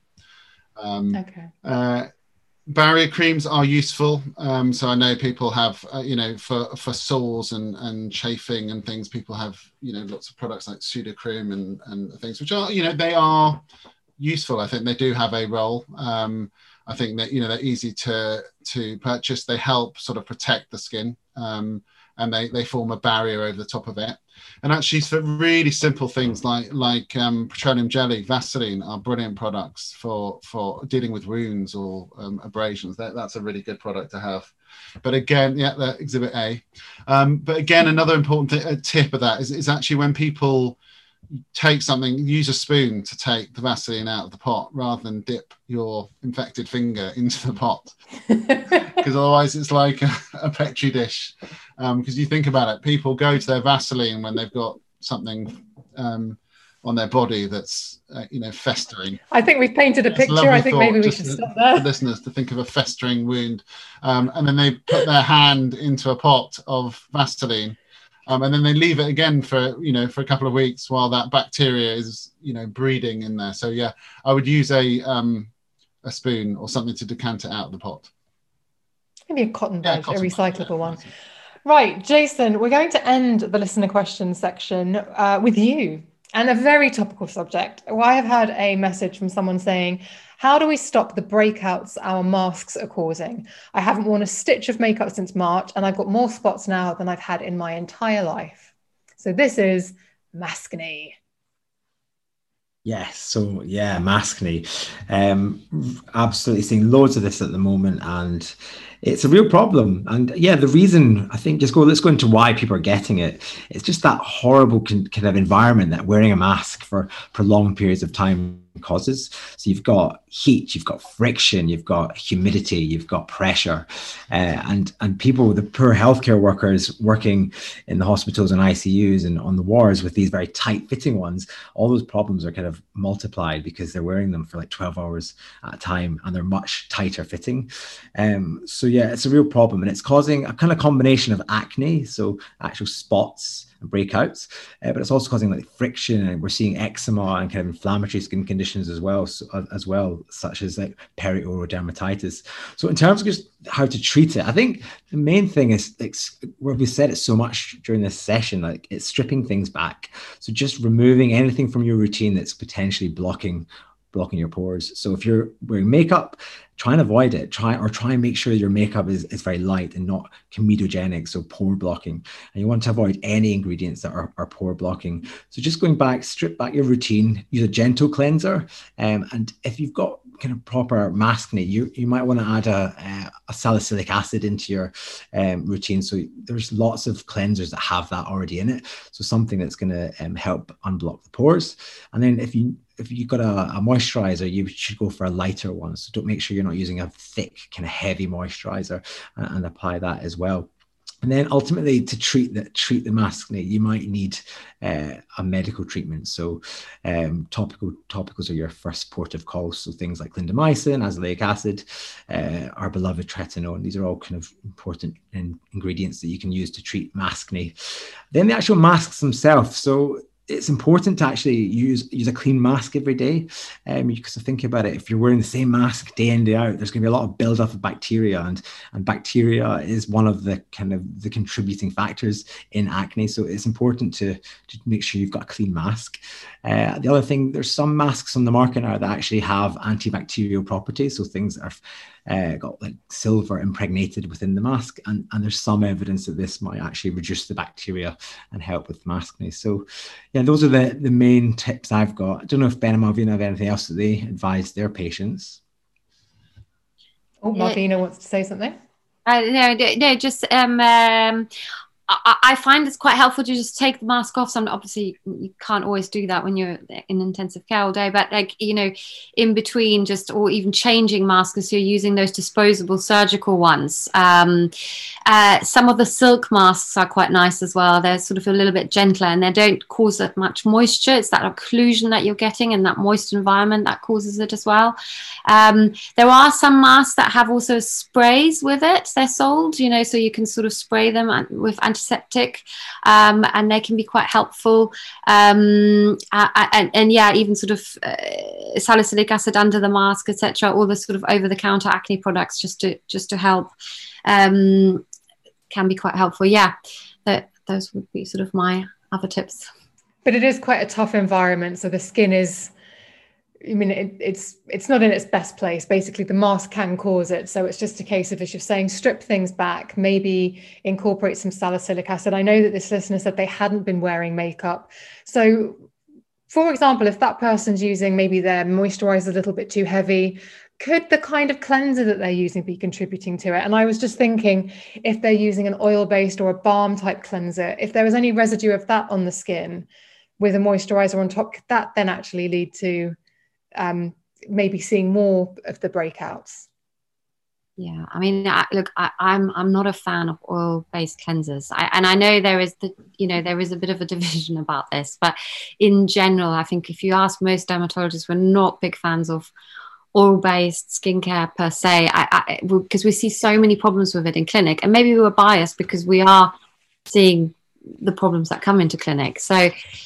Um, okay. Uh, barrier creams are useful. Um, so I know people have, uh, you know, for, for sores and, and chafing and things, people have, you know, lots of products like Sudocrem and, and things, which are, you know, they are useful. I think they do have a role. Um, I think that, you know, they're easy to, to purchase. They help sort of protect the skin. Um, and they, they form a barrier over the top of it. And actually for really simple things like like um, petroleum jelly, Vaseline are brilliant products for, for dealing with wounds or um, abrasions. That, that's a really good product to have. But again, yeah, the exhibit A. Um, but again, another important th- a tip of that is, is actually when people take something, use a spoon to take the Vaseline out of the pot rather than dip your infected finger into the pot. Because otherwise it's like a, a Petri dish. Because um, you think about it, people go to their Vaseline when they've got something um, on their body that's, uh, you know, festering. I think we've painted a That's picture. A I think maybe we should to, stop there. For listeners to think of a festering wound. Um, and then they put their hand into a pot of Vaseline. Um, and then they leave it again for, you know, for a couple of weeks while that bacteria is, you know, breeding in there. So, yeah, I would use a um, a spoon or something to decant it out of the pot. Maybe a cotton yeah, bud, cotton a recyclable bud, one. Yeah. Right, Jason, we're going to end the listener questions section uh, with you and a very topical subject. Well, I have had a message from someone saying, how do we stop the breakouts our masks are causing? I haven't worn a stitch of makeup since March, and I've got more spots now than I've had in my entire life. So this is maskne. Yes, so yeah, maskne. Um, absolutely seeing loads of this at the moment, and it's a real problem. And yeah, the reason, I think, just go, let's go into why people are getting it. It's just that horrible con- kind of environment that wearing a mask for prolonged periods of time causes. So you've got heat, you've got friction, you've got humidity, you've got pressure, uh, and and people, the poor healthcare workers working in the hospitals and I C Us and on the wards with these very tight fitting ones, all those problems are kind of multiplied because they're wearing them for like twelve hours at a time and they're much tighter fitting. Um, so yeah, it's a real problem, and it's causing a kind of combination of acne, so actual spots and breakouts, uh, but it's also causing like friction, and we're seeing eczema and kind of inflammatory skin conditions as well, so, uh, as well, such as like perioral dermatitis. So in terms of just how to treat it, I think the main thing is, like, where we said it so much during this session, like it's stripping things back. So just removing anything from your routine that's potentially blocking blocking your pores. So if you're wearing makeup, try and avoid it. Try or try and make sure your makeup is, is very light and not comedogenic, so pore blocking. And you want to avoid any ingredients that are, are pore blocking. So just going back, strip back your routine, use a gentle cleanser. Um, and if you've got kind of proper maskne, you you might want to add a, a, a salicylic acid into your um, routine. So there's lots of cleansers that have that already in it. So something that's going to um, help unblock the pores. And then if you if you've got a, a moisturizer, you should go for a lighter one. So don't make sure you're not using a thick, kind of heavy moisturizer, and, and apply that as well. And then ultimately, to treat the treat the maskne, you might need uh, a medical treatment. So um, topical topicals are your first port of call. So things like clindamycin, azelaic acid, uh, our beloved tretinoin. These are all kind of important in, ingredients that you can use to treat maskne. Then the actual masks themselves. So it's important to actually use use a clean mask every day, um, because I think about it, if you're wearing the same mask day in, day out, there's going to be a lot of buildup of bacteria, and and bacteria is one of the kind of the contributing factors in acne. So it's important to to make sure you've got a clean mask. Uh, the other thing, there's some masks on the market now that actually have antibacterial properties, so things that are Uh, got like silver impregnated within the mask, and, and there's some evidence that this might actually reduce the bacteria and help with maskne. So yeah, those are the, the main tips I've got. I don't know if Ben and Malvina have anything else that they advise their patients. Oh, Malvina wants to say something. Uh, no, no, just um, um, I, I find it's quite helpful to just take the mask off. So obviously you can't always do that when you're in intensive care all day, but like, you know, in between just, or even changing masks, so you're using those disposable surgical ones. Um, uh, some of the silk masks are quite nice as well. They're sort of a little bit gentler and they don't cause that much moisture. It's that occlusion that you're getting in that moist environment that causes it as well. Um, there are some masks that have also sprays with it. They're sold, you know, so you can sort of spray them with antiseptic, um, and they can be quite helpful. Um, and, and yeah, even sort of uh, salicylic acid under the mask, et cetera. All the sort of over-the-counter acne products just to just to help um, can be quite helpful. Yeah, that those would be sort of my other tips. But it is quite a tough environment, so the skin is. I mean, it, it's it's not in its best place. Basically, the mask can cause it. So it's just a case of, as you're saying, strip things back, maybe incorporate some salicylic acid. I know that this listener said they hadn't been wearing makeup. So, for example, if that person's using maybe their moisturizer a little bit too heavy, could the kind of cleanser that they're using be contributing to it? And I was just thinking, if they're using an oil-based or a balm type cleanser, if there was any residue of that on the skin with a moisturizer on top, could that then actually lead to Um, maybe seeing more of the breakouts? Yeah, I mean, I, look, I, I'm I'm not a fan of oil-based cleansers, I, and I know there is the you know there is a bit of a division about this, but in general, I think if you ask most dermatologists, we're not big fans of oil-based skincare per se, I, because we see so many problems with it in clinic, and maybe we were biased because we are seeing the problems that come into clinic. So.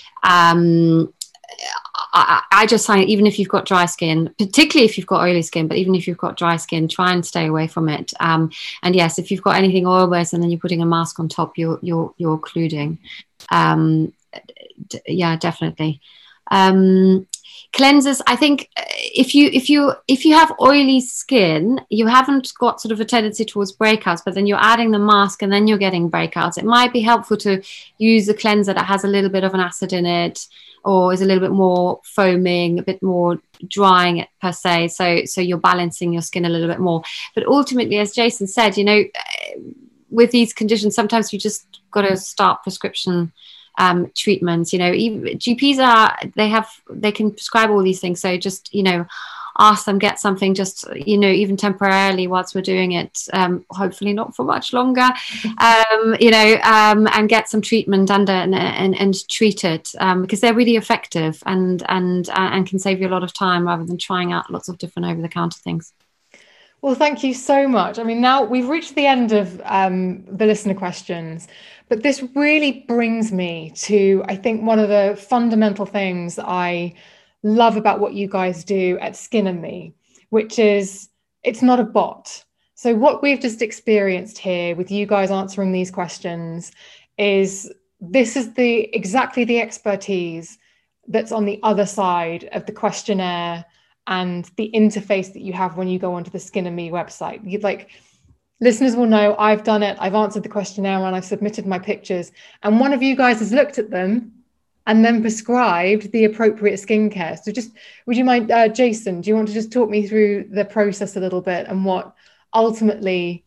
Um, I, I just find, even if you've got dry skin, particularly if you've got oily skin, but even if you've got dry skin, try and stay away from it. Um, and yes, if you've got anything oil-based and then you're putting a mask on top, you're you're you're occluding. Um, d- yeah, definitely. Um, cleansers, I think if you if you if you have oily skin, you haven't got sort of a tendency towards breakouts, but then you're adding the mask and then you're getting breakouts. It might be helpful to use a cleanser that has a little bit of an acid in it, or is a little bit more foaming, a bit more drying it per se. So, so you're balancing your skin a little bit more. But ultimately, as Jason said, you know, with these conditions, sometimes you just got to start prescription um, treatments. You know, even G Ps are, they have, they can prescribe all these things. So just, you know, ask them, get something just, you know, even temporarily whilst we're doing it, um, hopefully not for much longer, um, you know, um, and get some treatment under and, and, and treat it, um, because they're really effective and, and, uh, and can save you a lot of time rather than trying out lots of different over-the-counter things. Well, thank you so much. I mean, now we've reached the end of um, the listener questions, but this really brings me to, I think, one of the fundamental things that I love about what you guys do at Skin and Me, which is it's not a bot. So what we've just experienced here with you guys answering these questions is this is the exactly the expertise that's on the other side of the questionnaire and the interface that you have when you go onto the Skin and Me website. You'd like listeners will know I've done it. I've answered the questionnaire and I've submitted my pictures, and one of you guys has looked at them and then prescribed the appropriate skincare. So just, would you mind, uh, Jason, do you want to just talk me through the process a little bit and what ultimately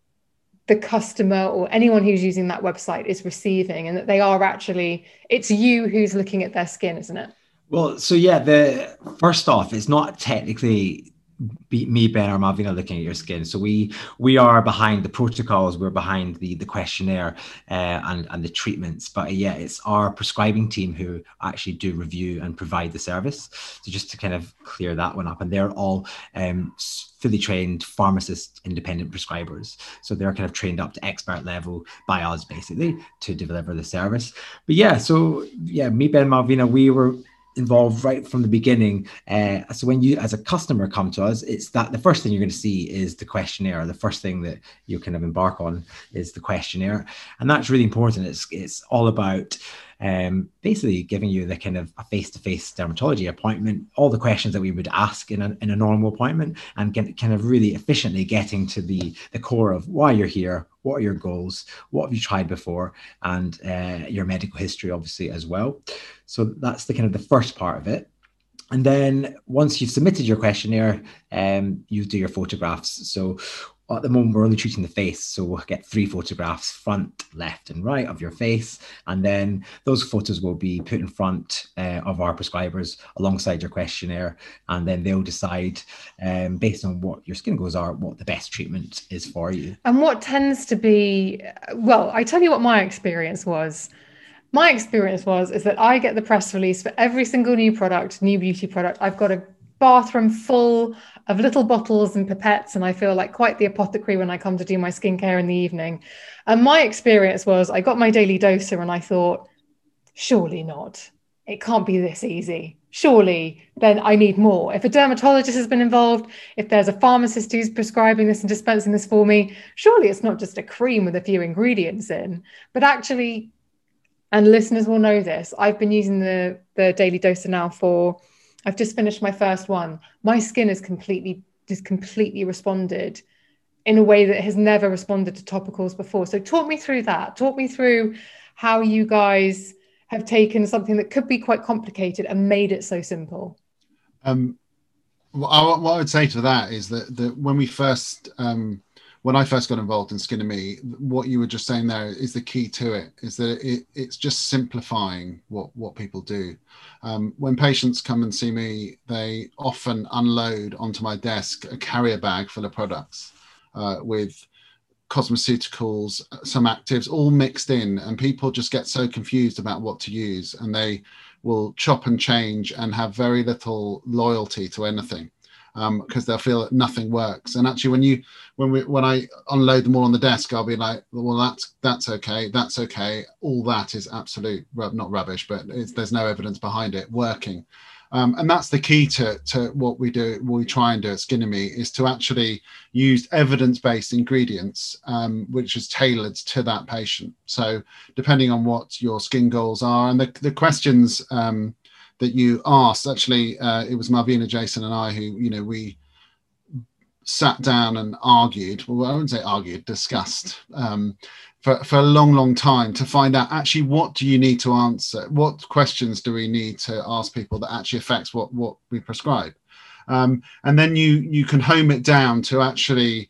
the customer or anyone who's using that website is receiving, and that they are actually, it's you who's looking at their skin, isn't it? Well, so yeah, the first off, it's not technically be me, Ben, or Malvina looking at your skin. So we we are behind the protocols, we're behind the the questionnaire uh, and and the treatments. But yeah, it's our prescribing team who actually do review and provide the service. So just to kind of clear that one up, and they're all um, fully trained pharmacist independent prescribers. So they're kind of trained up to expert level by us basically to deliver the service. But yeah, so yeah, me, Ben, Malvina, we were involved right from the beginning. Uh, so when you as a customer come to us, it's that the first thing you're going to see is the questionnaire. The first thing that you kind of embark on is the questionnaire, and that's really important. It's it's all about um, basically giving you the kind of a face-to-face dermatology appointment, all the questions that we would ask in a, in a normal appointment, and get, kind of really efficiently getting to the, the core of why you're here, what are your goals, what have you tried before, and uh, your medical history, obviously, as well. So that's the kind of the first part of it. And then once you've submitted your questionnaire, um, you do your photographs. So at the moment, we're only treating the face. So we'll get three photographs, front, left, and right of your face. And then those photos will be put in front uh, of our prescribers alongside your questionnaire. And then they'll decide, um, based on what your skin goals are, what the best treatment is for you. And what tends to be, well, I tell you what my experience was. My experience was, is that I get the press release for every single new product, new beauty product. I've got a bathroom full of little bottles and pipettes, and I feel like quite the apothecary when I come to do my skincare in the evening. And my experience was I got my daily doser and I thought, surely not. It can't be this easy. Surely then I need more. If a dermatologist has been involved, if there's a pharmacist who's prescribing this and dispensing this for me, surely it's not just a cream with a few ingredients in, but actually, and listeners will know this, I've been using the, the daily doser now for, I've just finished my first one. My skin has completely, just completely responded in a way that has never responded to topicals before. So talk me through that. Talk me through how you guys have taken something that could be quite complicated and made it so simple. Um, what I, what I would say to that is that, that when we first, um, when I first got involved in Skin and Me, what you were just saying there is the key to it, is that it, it's just simplifying what, what people do. Um, when patients come and see me, they often unload onto my desk a carrier bag full of products uh, with cosmeceuticals, some actives, all mixed in, and people just get so confused about what to use, and they will chop and change and have very little loyalty to anything. Um, because they'll feel that nothing works. And actually, when you when we when I unload them all on the desk, I'll be like, well, that's that's okay, that's okay. All that is absolute not rubbish, but it's, there's no evidence behind it working. Um, and that's the key to to what we do. What we try and do at Skin and Me is to actually use evidence-based ingredients, um, which is tailored to that patient. So depending on what your skin goals are and the the questions. Um, that you asked, actually, uh, it was Malvina, Jason and I who, you know, we sat down and argued, well, I wouldn't say argued, discussed um, for, for a long, long time to find out actually what do you need to answer? What questions do we need to ask people that actually affects what, what we prescribe? Um, and then you, you can home it down to actually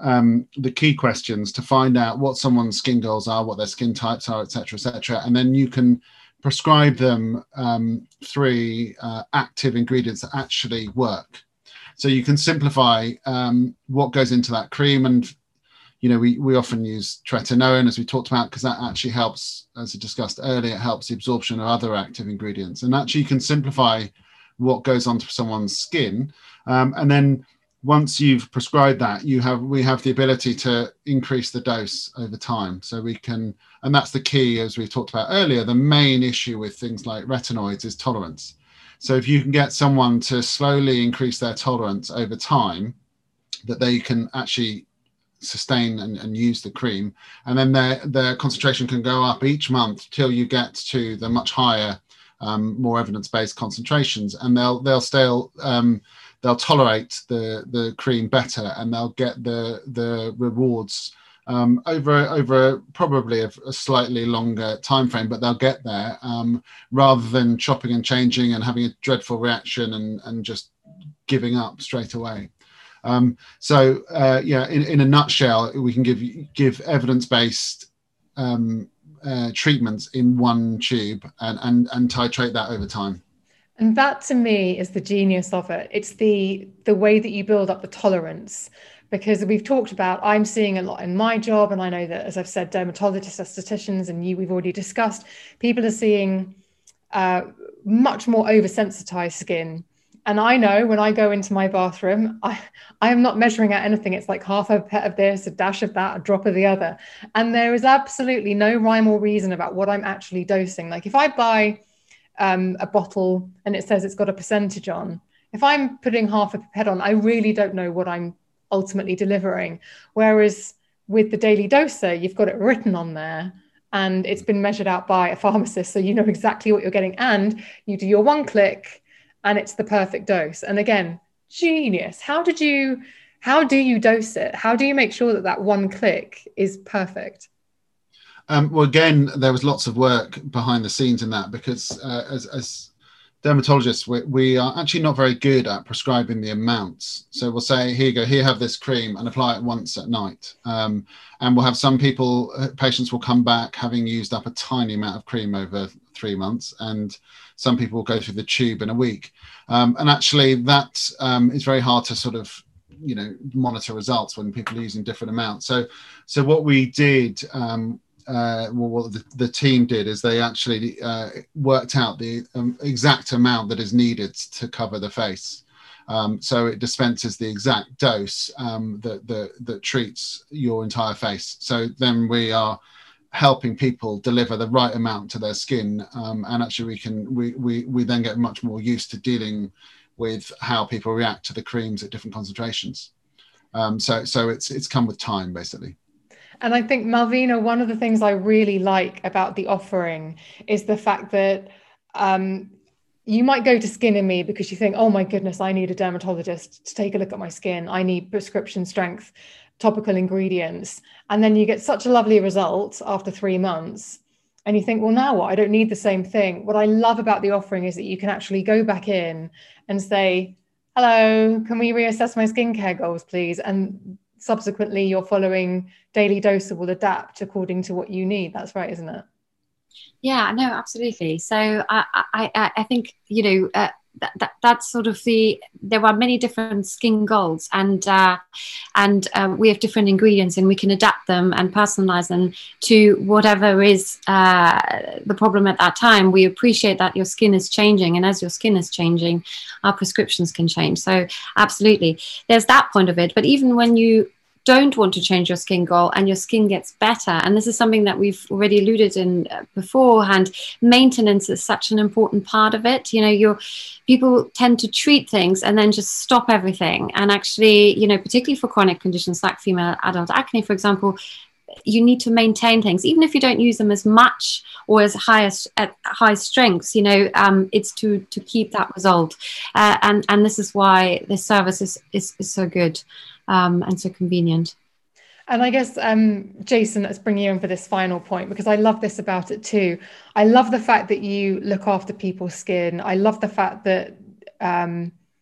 um, the key questions to find out what someone's skin goals are, what their skin types are, et cetera, et cetera. And then you can prescribe them um, three uh, active ingredients that actually work. So you can simplify um, what goes into that cream. And, you know, we, we often use tretinoin, as we talked about, because that actually helps, as we discussed earlier, it helps the absorption of other active ingredients. And actually you can simplify what goes onto someone's skin. Um, and then once you've prescribed that, you have we have the ability to increase the dose over time. So we can, and that's the key, as we talked about earlier, the main issue with things like retinoids is tolerance. So if you can get someone to slowly increase their tolerance over time, that they can actually sustain and, and use the cream, and then their, their concentration can go up each month till you get to the much higher, um, more evidence-based concentrations, and they'll they'll still um, they'll tolerate the the cream better, and they'll get the the rewards um, over over probably a, a slightly longer time frame, but they'll get there um, rather than chopping and changing and having a dreadful reaction and and just giving up straight away. Um, so uh, yeah, in, in a nutshell, we can give give evidence-based um, uh, treatments in one tube and, and and titrate that over time. And that to me is the genius of it. It's the the way that you build up the tolerance, because we've talked about, I'm seeing a lot in my job, and I know that, as I've said, dermatologists, estheticians, and you, we've already discussed, people are seeing uh, much more oversensitized skin. And I know when I go into my bathroom, I, I am not measuring out anything. It's like half a pet of this, a dash of that, a drop of the other. And there is absolutely no rhyme or reason about what I'm actually dosing. Like if I buy um, a bottle and it says it's got a percentage on, if I'm putting half a pipette on, I really don't know what I'm ultimately delivering. Whereas with the Daily Doser, you've got it written on there and it's been measured out by a pharmacist. So you know exactly what you're getting, and you do your one click and it's the perfect dose. And again, genius. How did you, how do you dose it? How do you make sure that that one click is perfect? Um, well, again, there was lots of work behind the scenes in that, because uh, as, as dermatologists, we, we are actually not very good at prescribing the amounts. So we'll say, here you go, here, have this cream, and apply it once at night. Um, and we'll have some people, patients will come back having used up a tiny amount of cream over three months. And some people will go through the tube in a week. Um, and actually that um, is very hard to sort of, you know, monitor results when people are using different amounts. So, so what we did, um, uh, well, what the, the team did is they actually uh, worked out the um, exact amount that is needed to cover the face. Um, so it dispenses the exact dose um, that, that, that treats your entire face. So then we are helping people deliver the right amount to their skin, um, and actually we can we, we we then get much more used to dealing with how people react to the creams at different concentrations. Um, so so it's it's come with time, basically. And I think, Malvina, one of the things I really like about the offering is the fact that um, you might go to Skin in Me because you think, oh my goodness, I need a dermatologist to take a look at my skin. I need prescription strength topical ingredients. And then you get such a lovely result after three months. And you think, well, now what? I don't need the same thing. What I love about the offering is that you can actually go back in and say, hello, can we reassess my skincare goals, please? And subsequently, your following Daily Doser will adapt according to what you need. That's right, isn't it? Yeah, no, absolutely. So I, I, I think, you know, uh, that, that that's sort of the, there are many different skin goals, and uh, and uh, we have different ingredients, and we can adapt them and personalize them to whatever is uh, the problem at that time. We appreciate that your skin is changing, and as your skin is changing, our prescriptions can change. So absolutely, there's that point of it. But even when you don't want to change your skin goal and your skin gets better, and this is something that we've already alluded in beforehand, maintenance is such an important part of it. You know, your people tend to treat things and then just stop everything. And actually, you know, particularly for chronic conditions like female adult acne, for example, you need to maintain things, even if you don't use them as much or as high as at high strengths. You know, um, it's to to keep that result, uh, and and this is why this service is is, is so good. Um, and so convenient. And I guess, um, Jason, let's bring you in for this final point, because I love this about it too. I love the fact that you look after people's skin. I love the fact that um,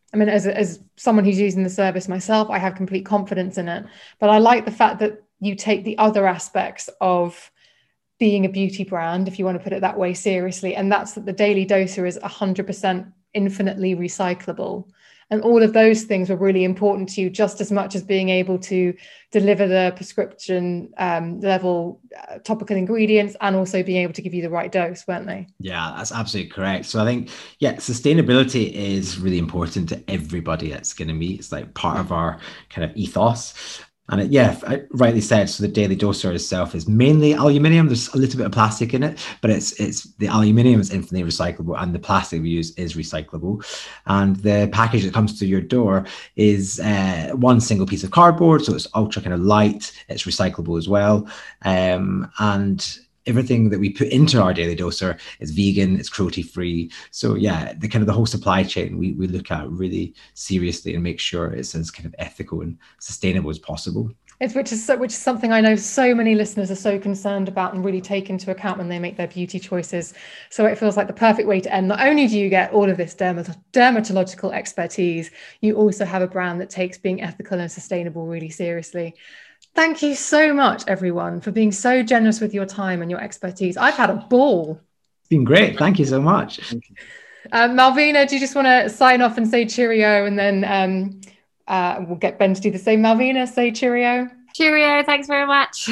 I mean, as, as someone who's using the service myself, I have complete confidence in it. But I like the fact that you take the other aspects of being a beauty brand, if you want to put it that way, seriously. And that's that the Daily Doser is one hundred percent infinitely recyclable. And all of those things were really important to you, just as much as being able to deliver the prescription um, level uh, topical ingredients, and also being able to give you the right dose, weren't they? Yeah, that's absolutely correct. So I think, yeah, sustainability is really important to everybody at Skin and Me. It's like part of our kind of ethos. And it, yeah, I rightly said, so the Daily Doser itself is mainly aluminium. There's a little bit of plastic in it, but it's it's the aluminium is infinitely recyclable, and the plastic we use is recyclable. And the package that comes to your door is uh, one single piece of cardboard, so it's ultra kind of light. It's recyclable as well, um, and everything that we put into our Daily Doser is vegan, it's cruelty-free. So yeah, the kind of the whole supply chain we, we look at really seriously and make sure it's as kind of ethical and sustainable as possible. It's which is so, which is something I know so many listeners are so concerned about and really take into account when they make their beauty choices. So it feels like the perfect way to end. Not only do you get all of this dermat- dermatological expertise, you also have a brand that takes being ethical and sustainable really seriously. Thank you so much, everyone, for being so generous with your time and your expertise. I've had a ball. It's been great. Thank you so much. Um, Malvina, do you just want to sign off and say cheerio, and then um, uh, we'll get Ben to do the same. Malvina, say cheerio. Cheerio. Thanks very much.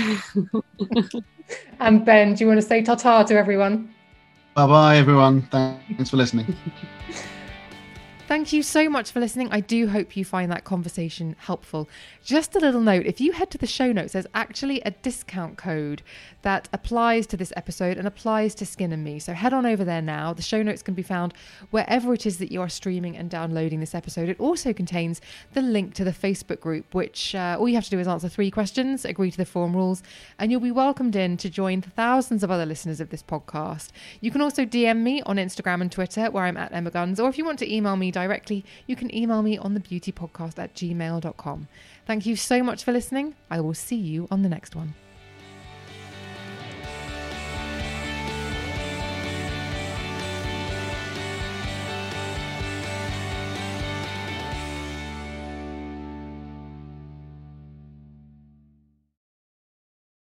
And Ben, do you want to say ta-ta to everyone? Bye-bye, everyone. Thanks for listening. Thank you so much for listening. I do hope you find that conversation helpful. Just a little note, if you head to the show notes, there's actually a discount code that applies to this episode and applies to Skin and Me. So head on over there now. The show notes can be found wherever it is that you are streaming and downloading this episode. It also contains the link to the Facebook group, which uh, all you have to do is answer three questions, agree to the forum rules, and you'll be welcomed in to join the thousands of other listeners of this podcast. You can also D M me on Instagram and Twitter, where I'm at Emma Guns, or if you want to email me directly, you can email me on the beauty podcast at gmail dot com. Thank you so much for listening. I will see you on the next one.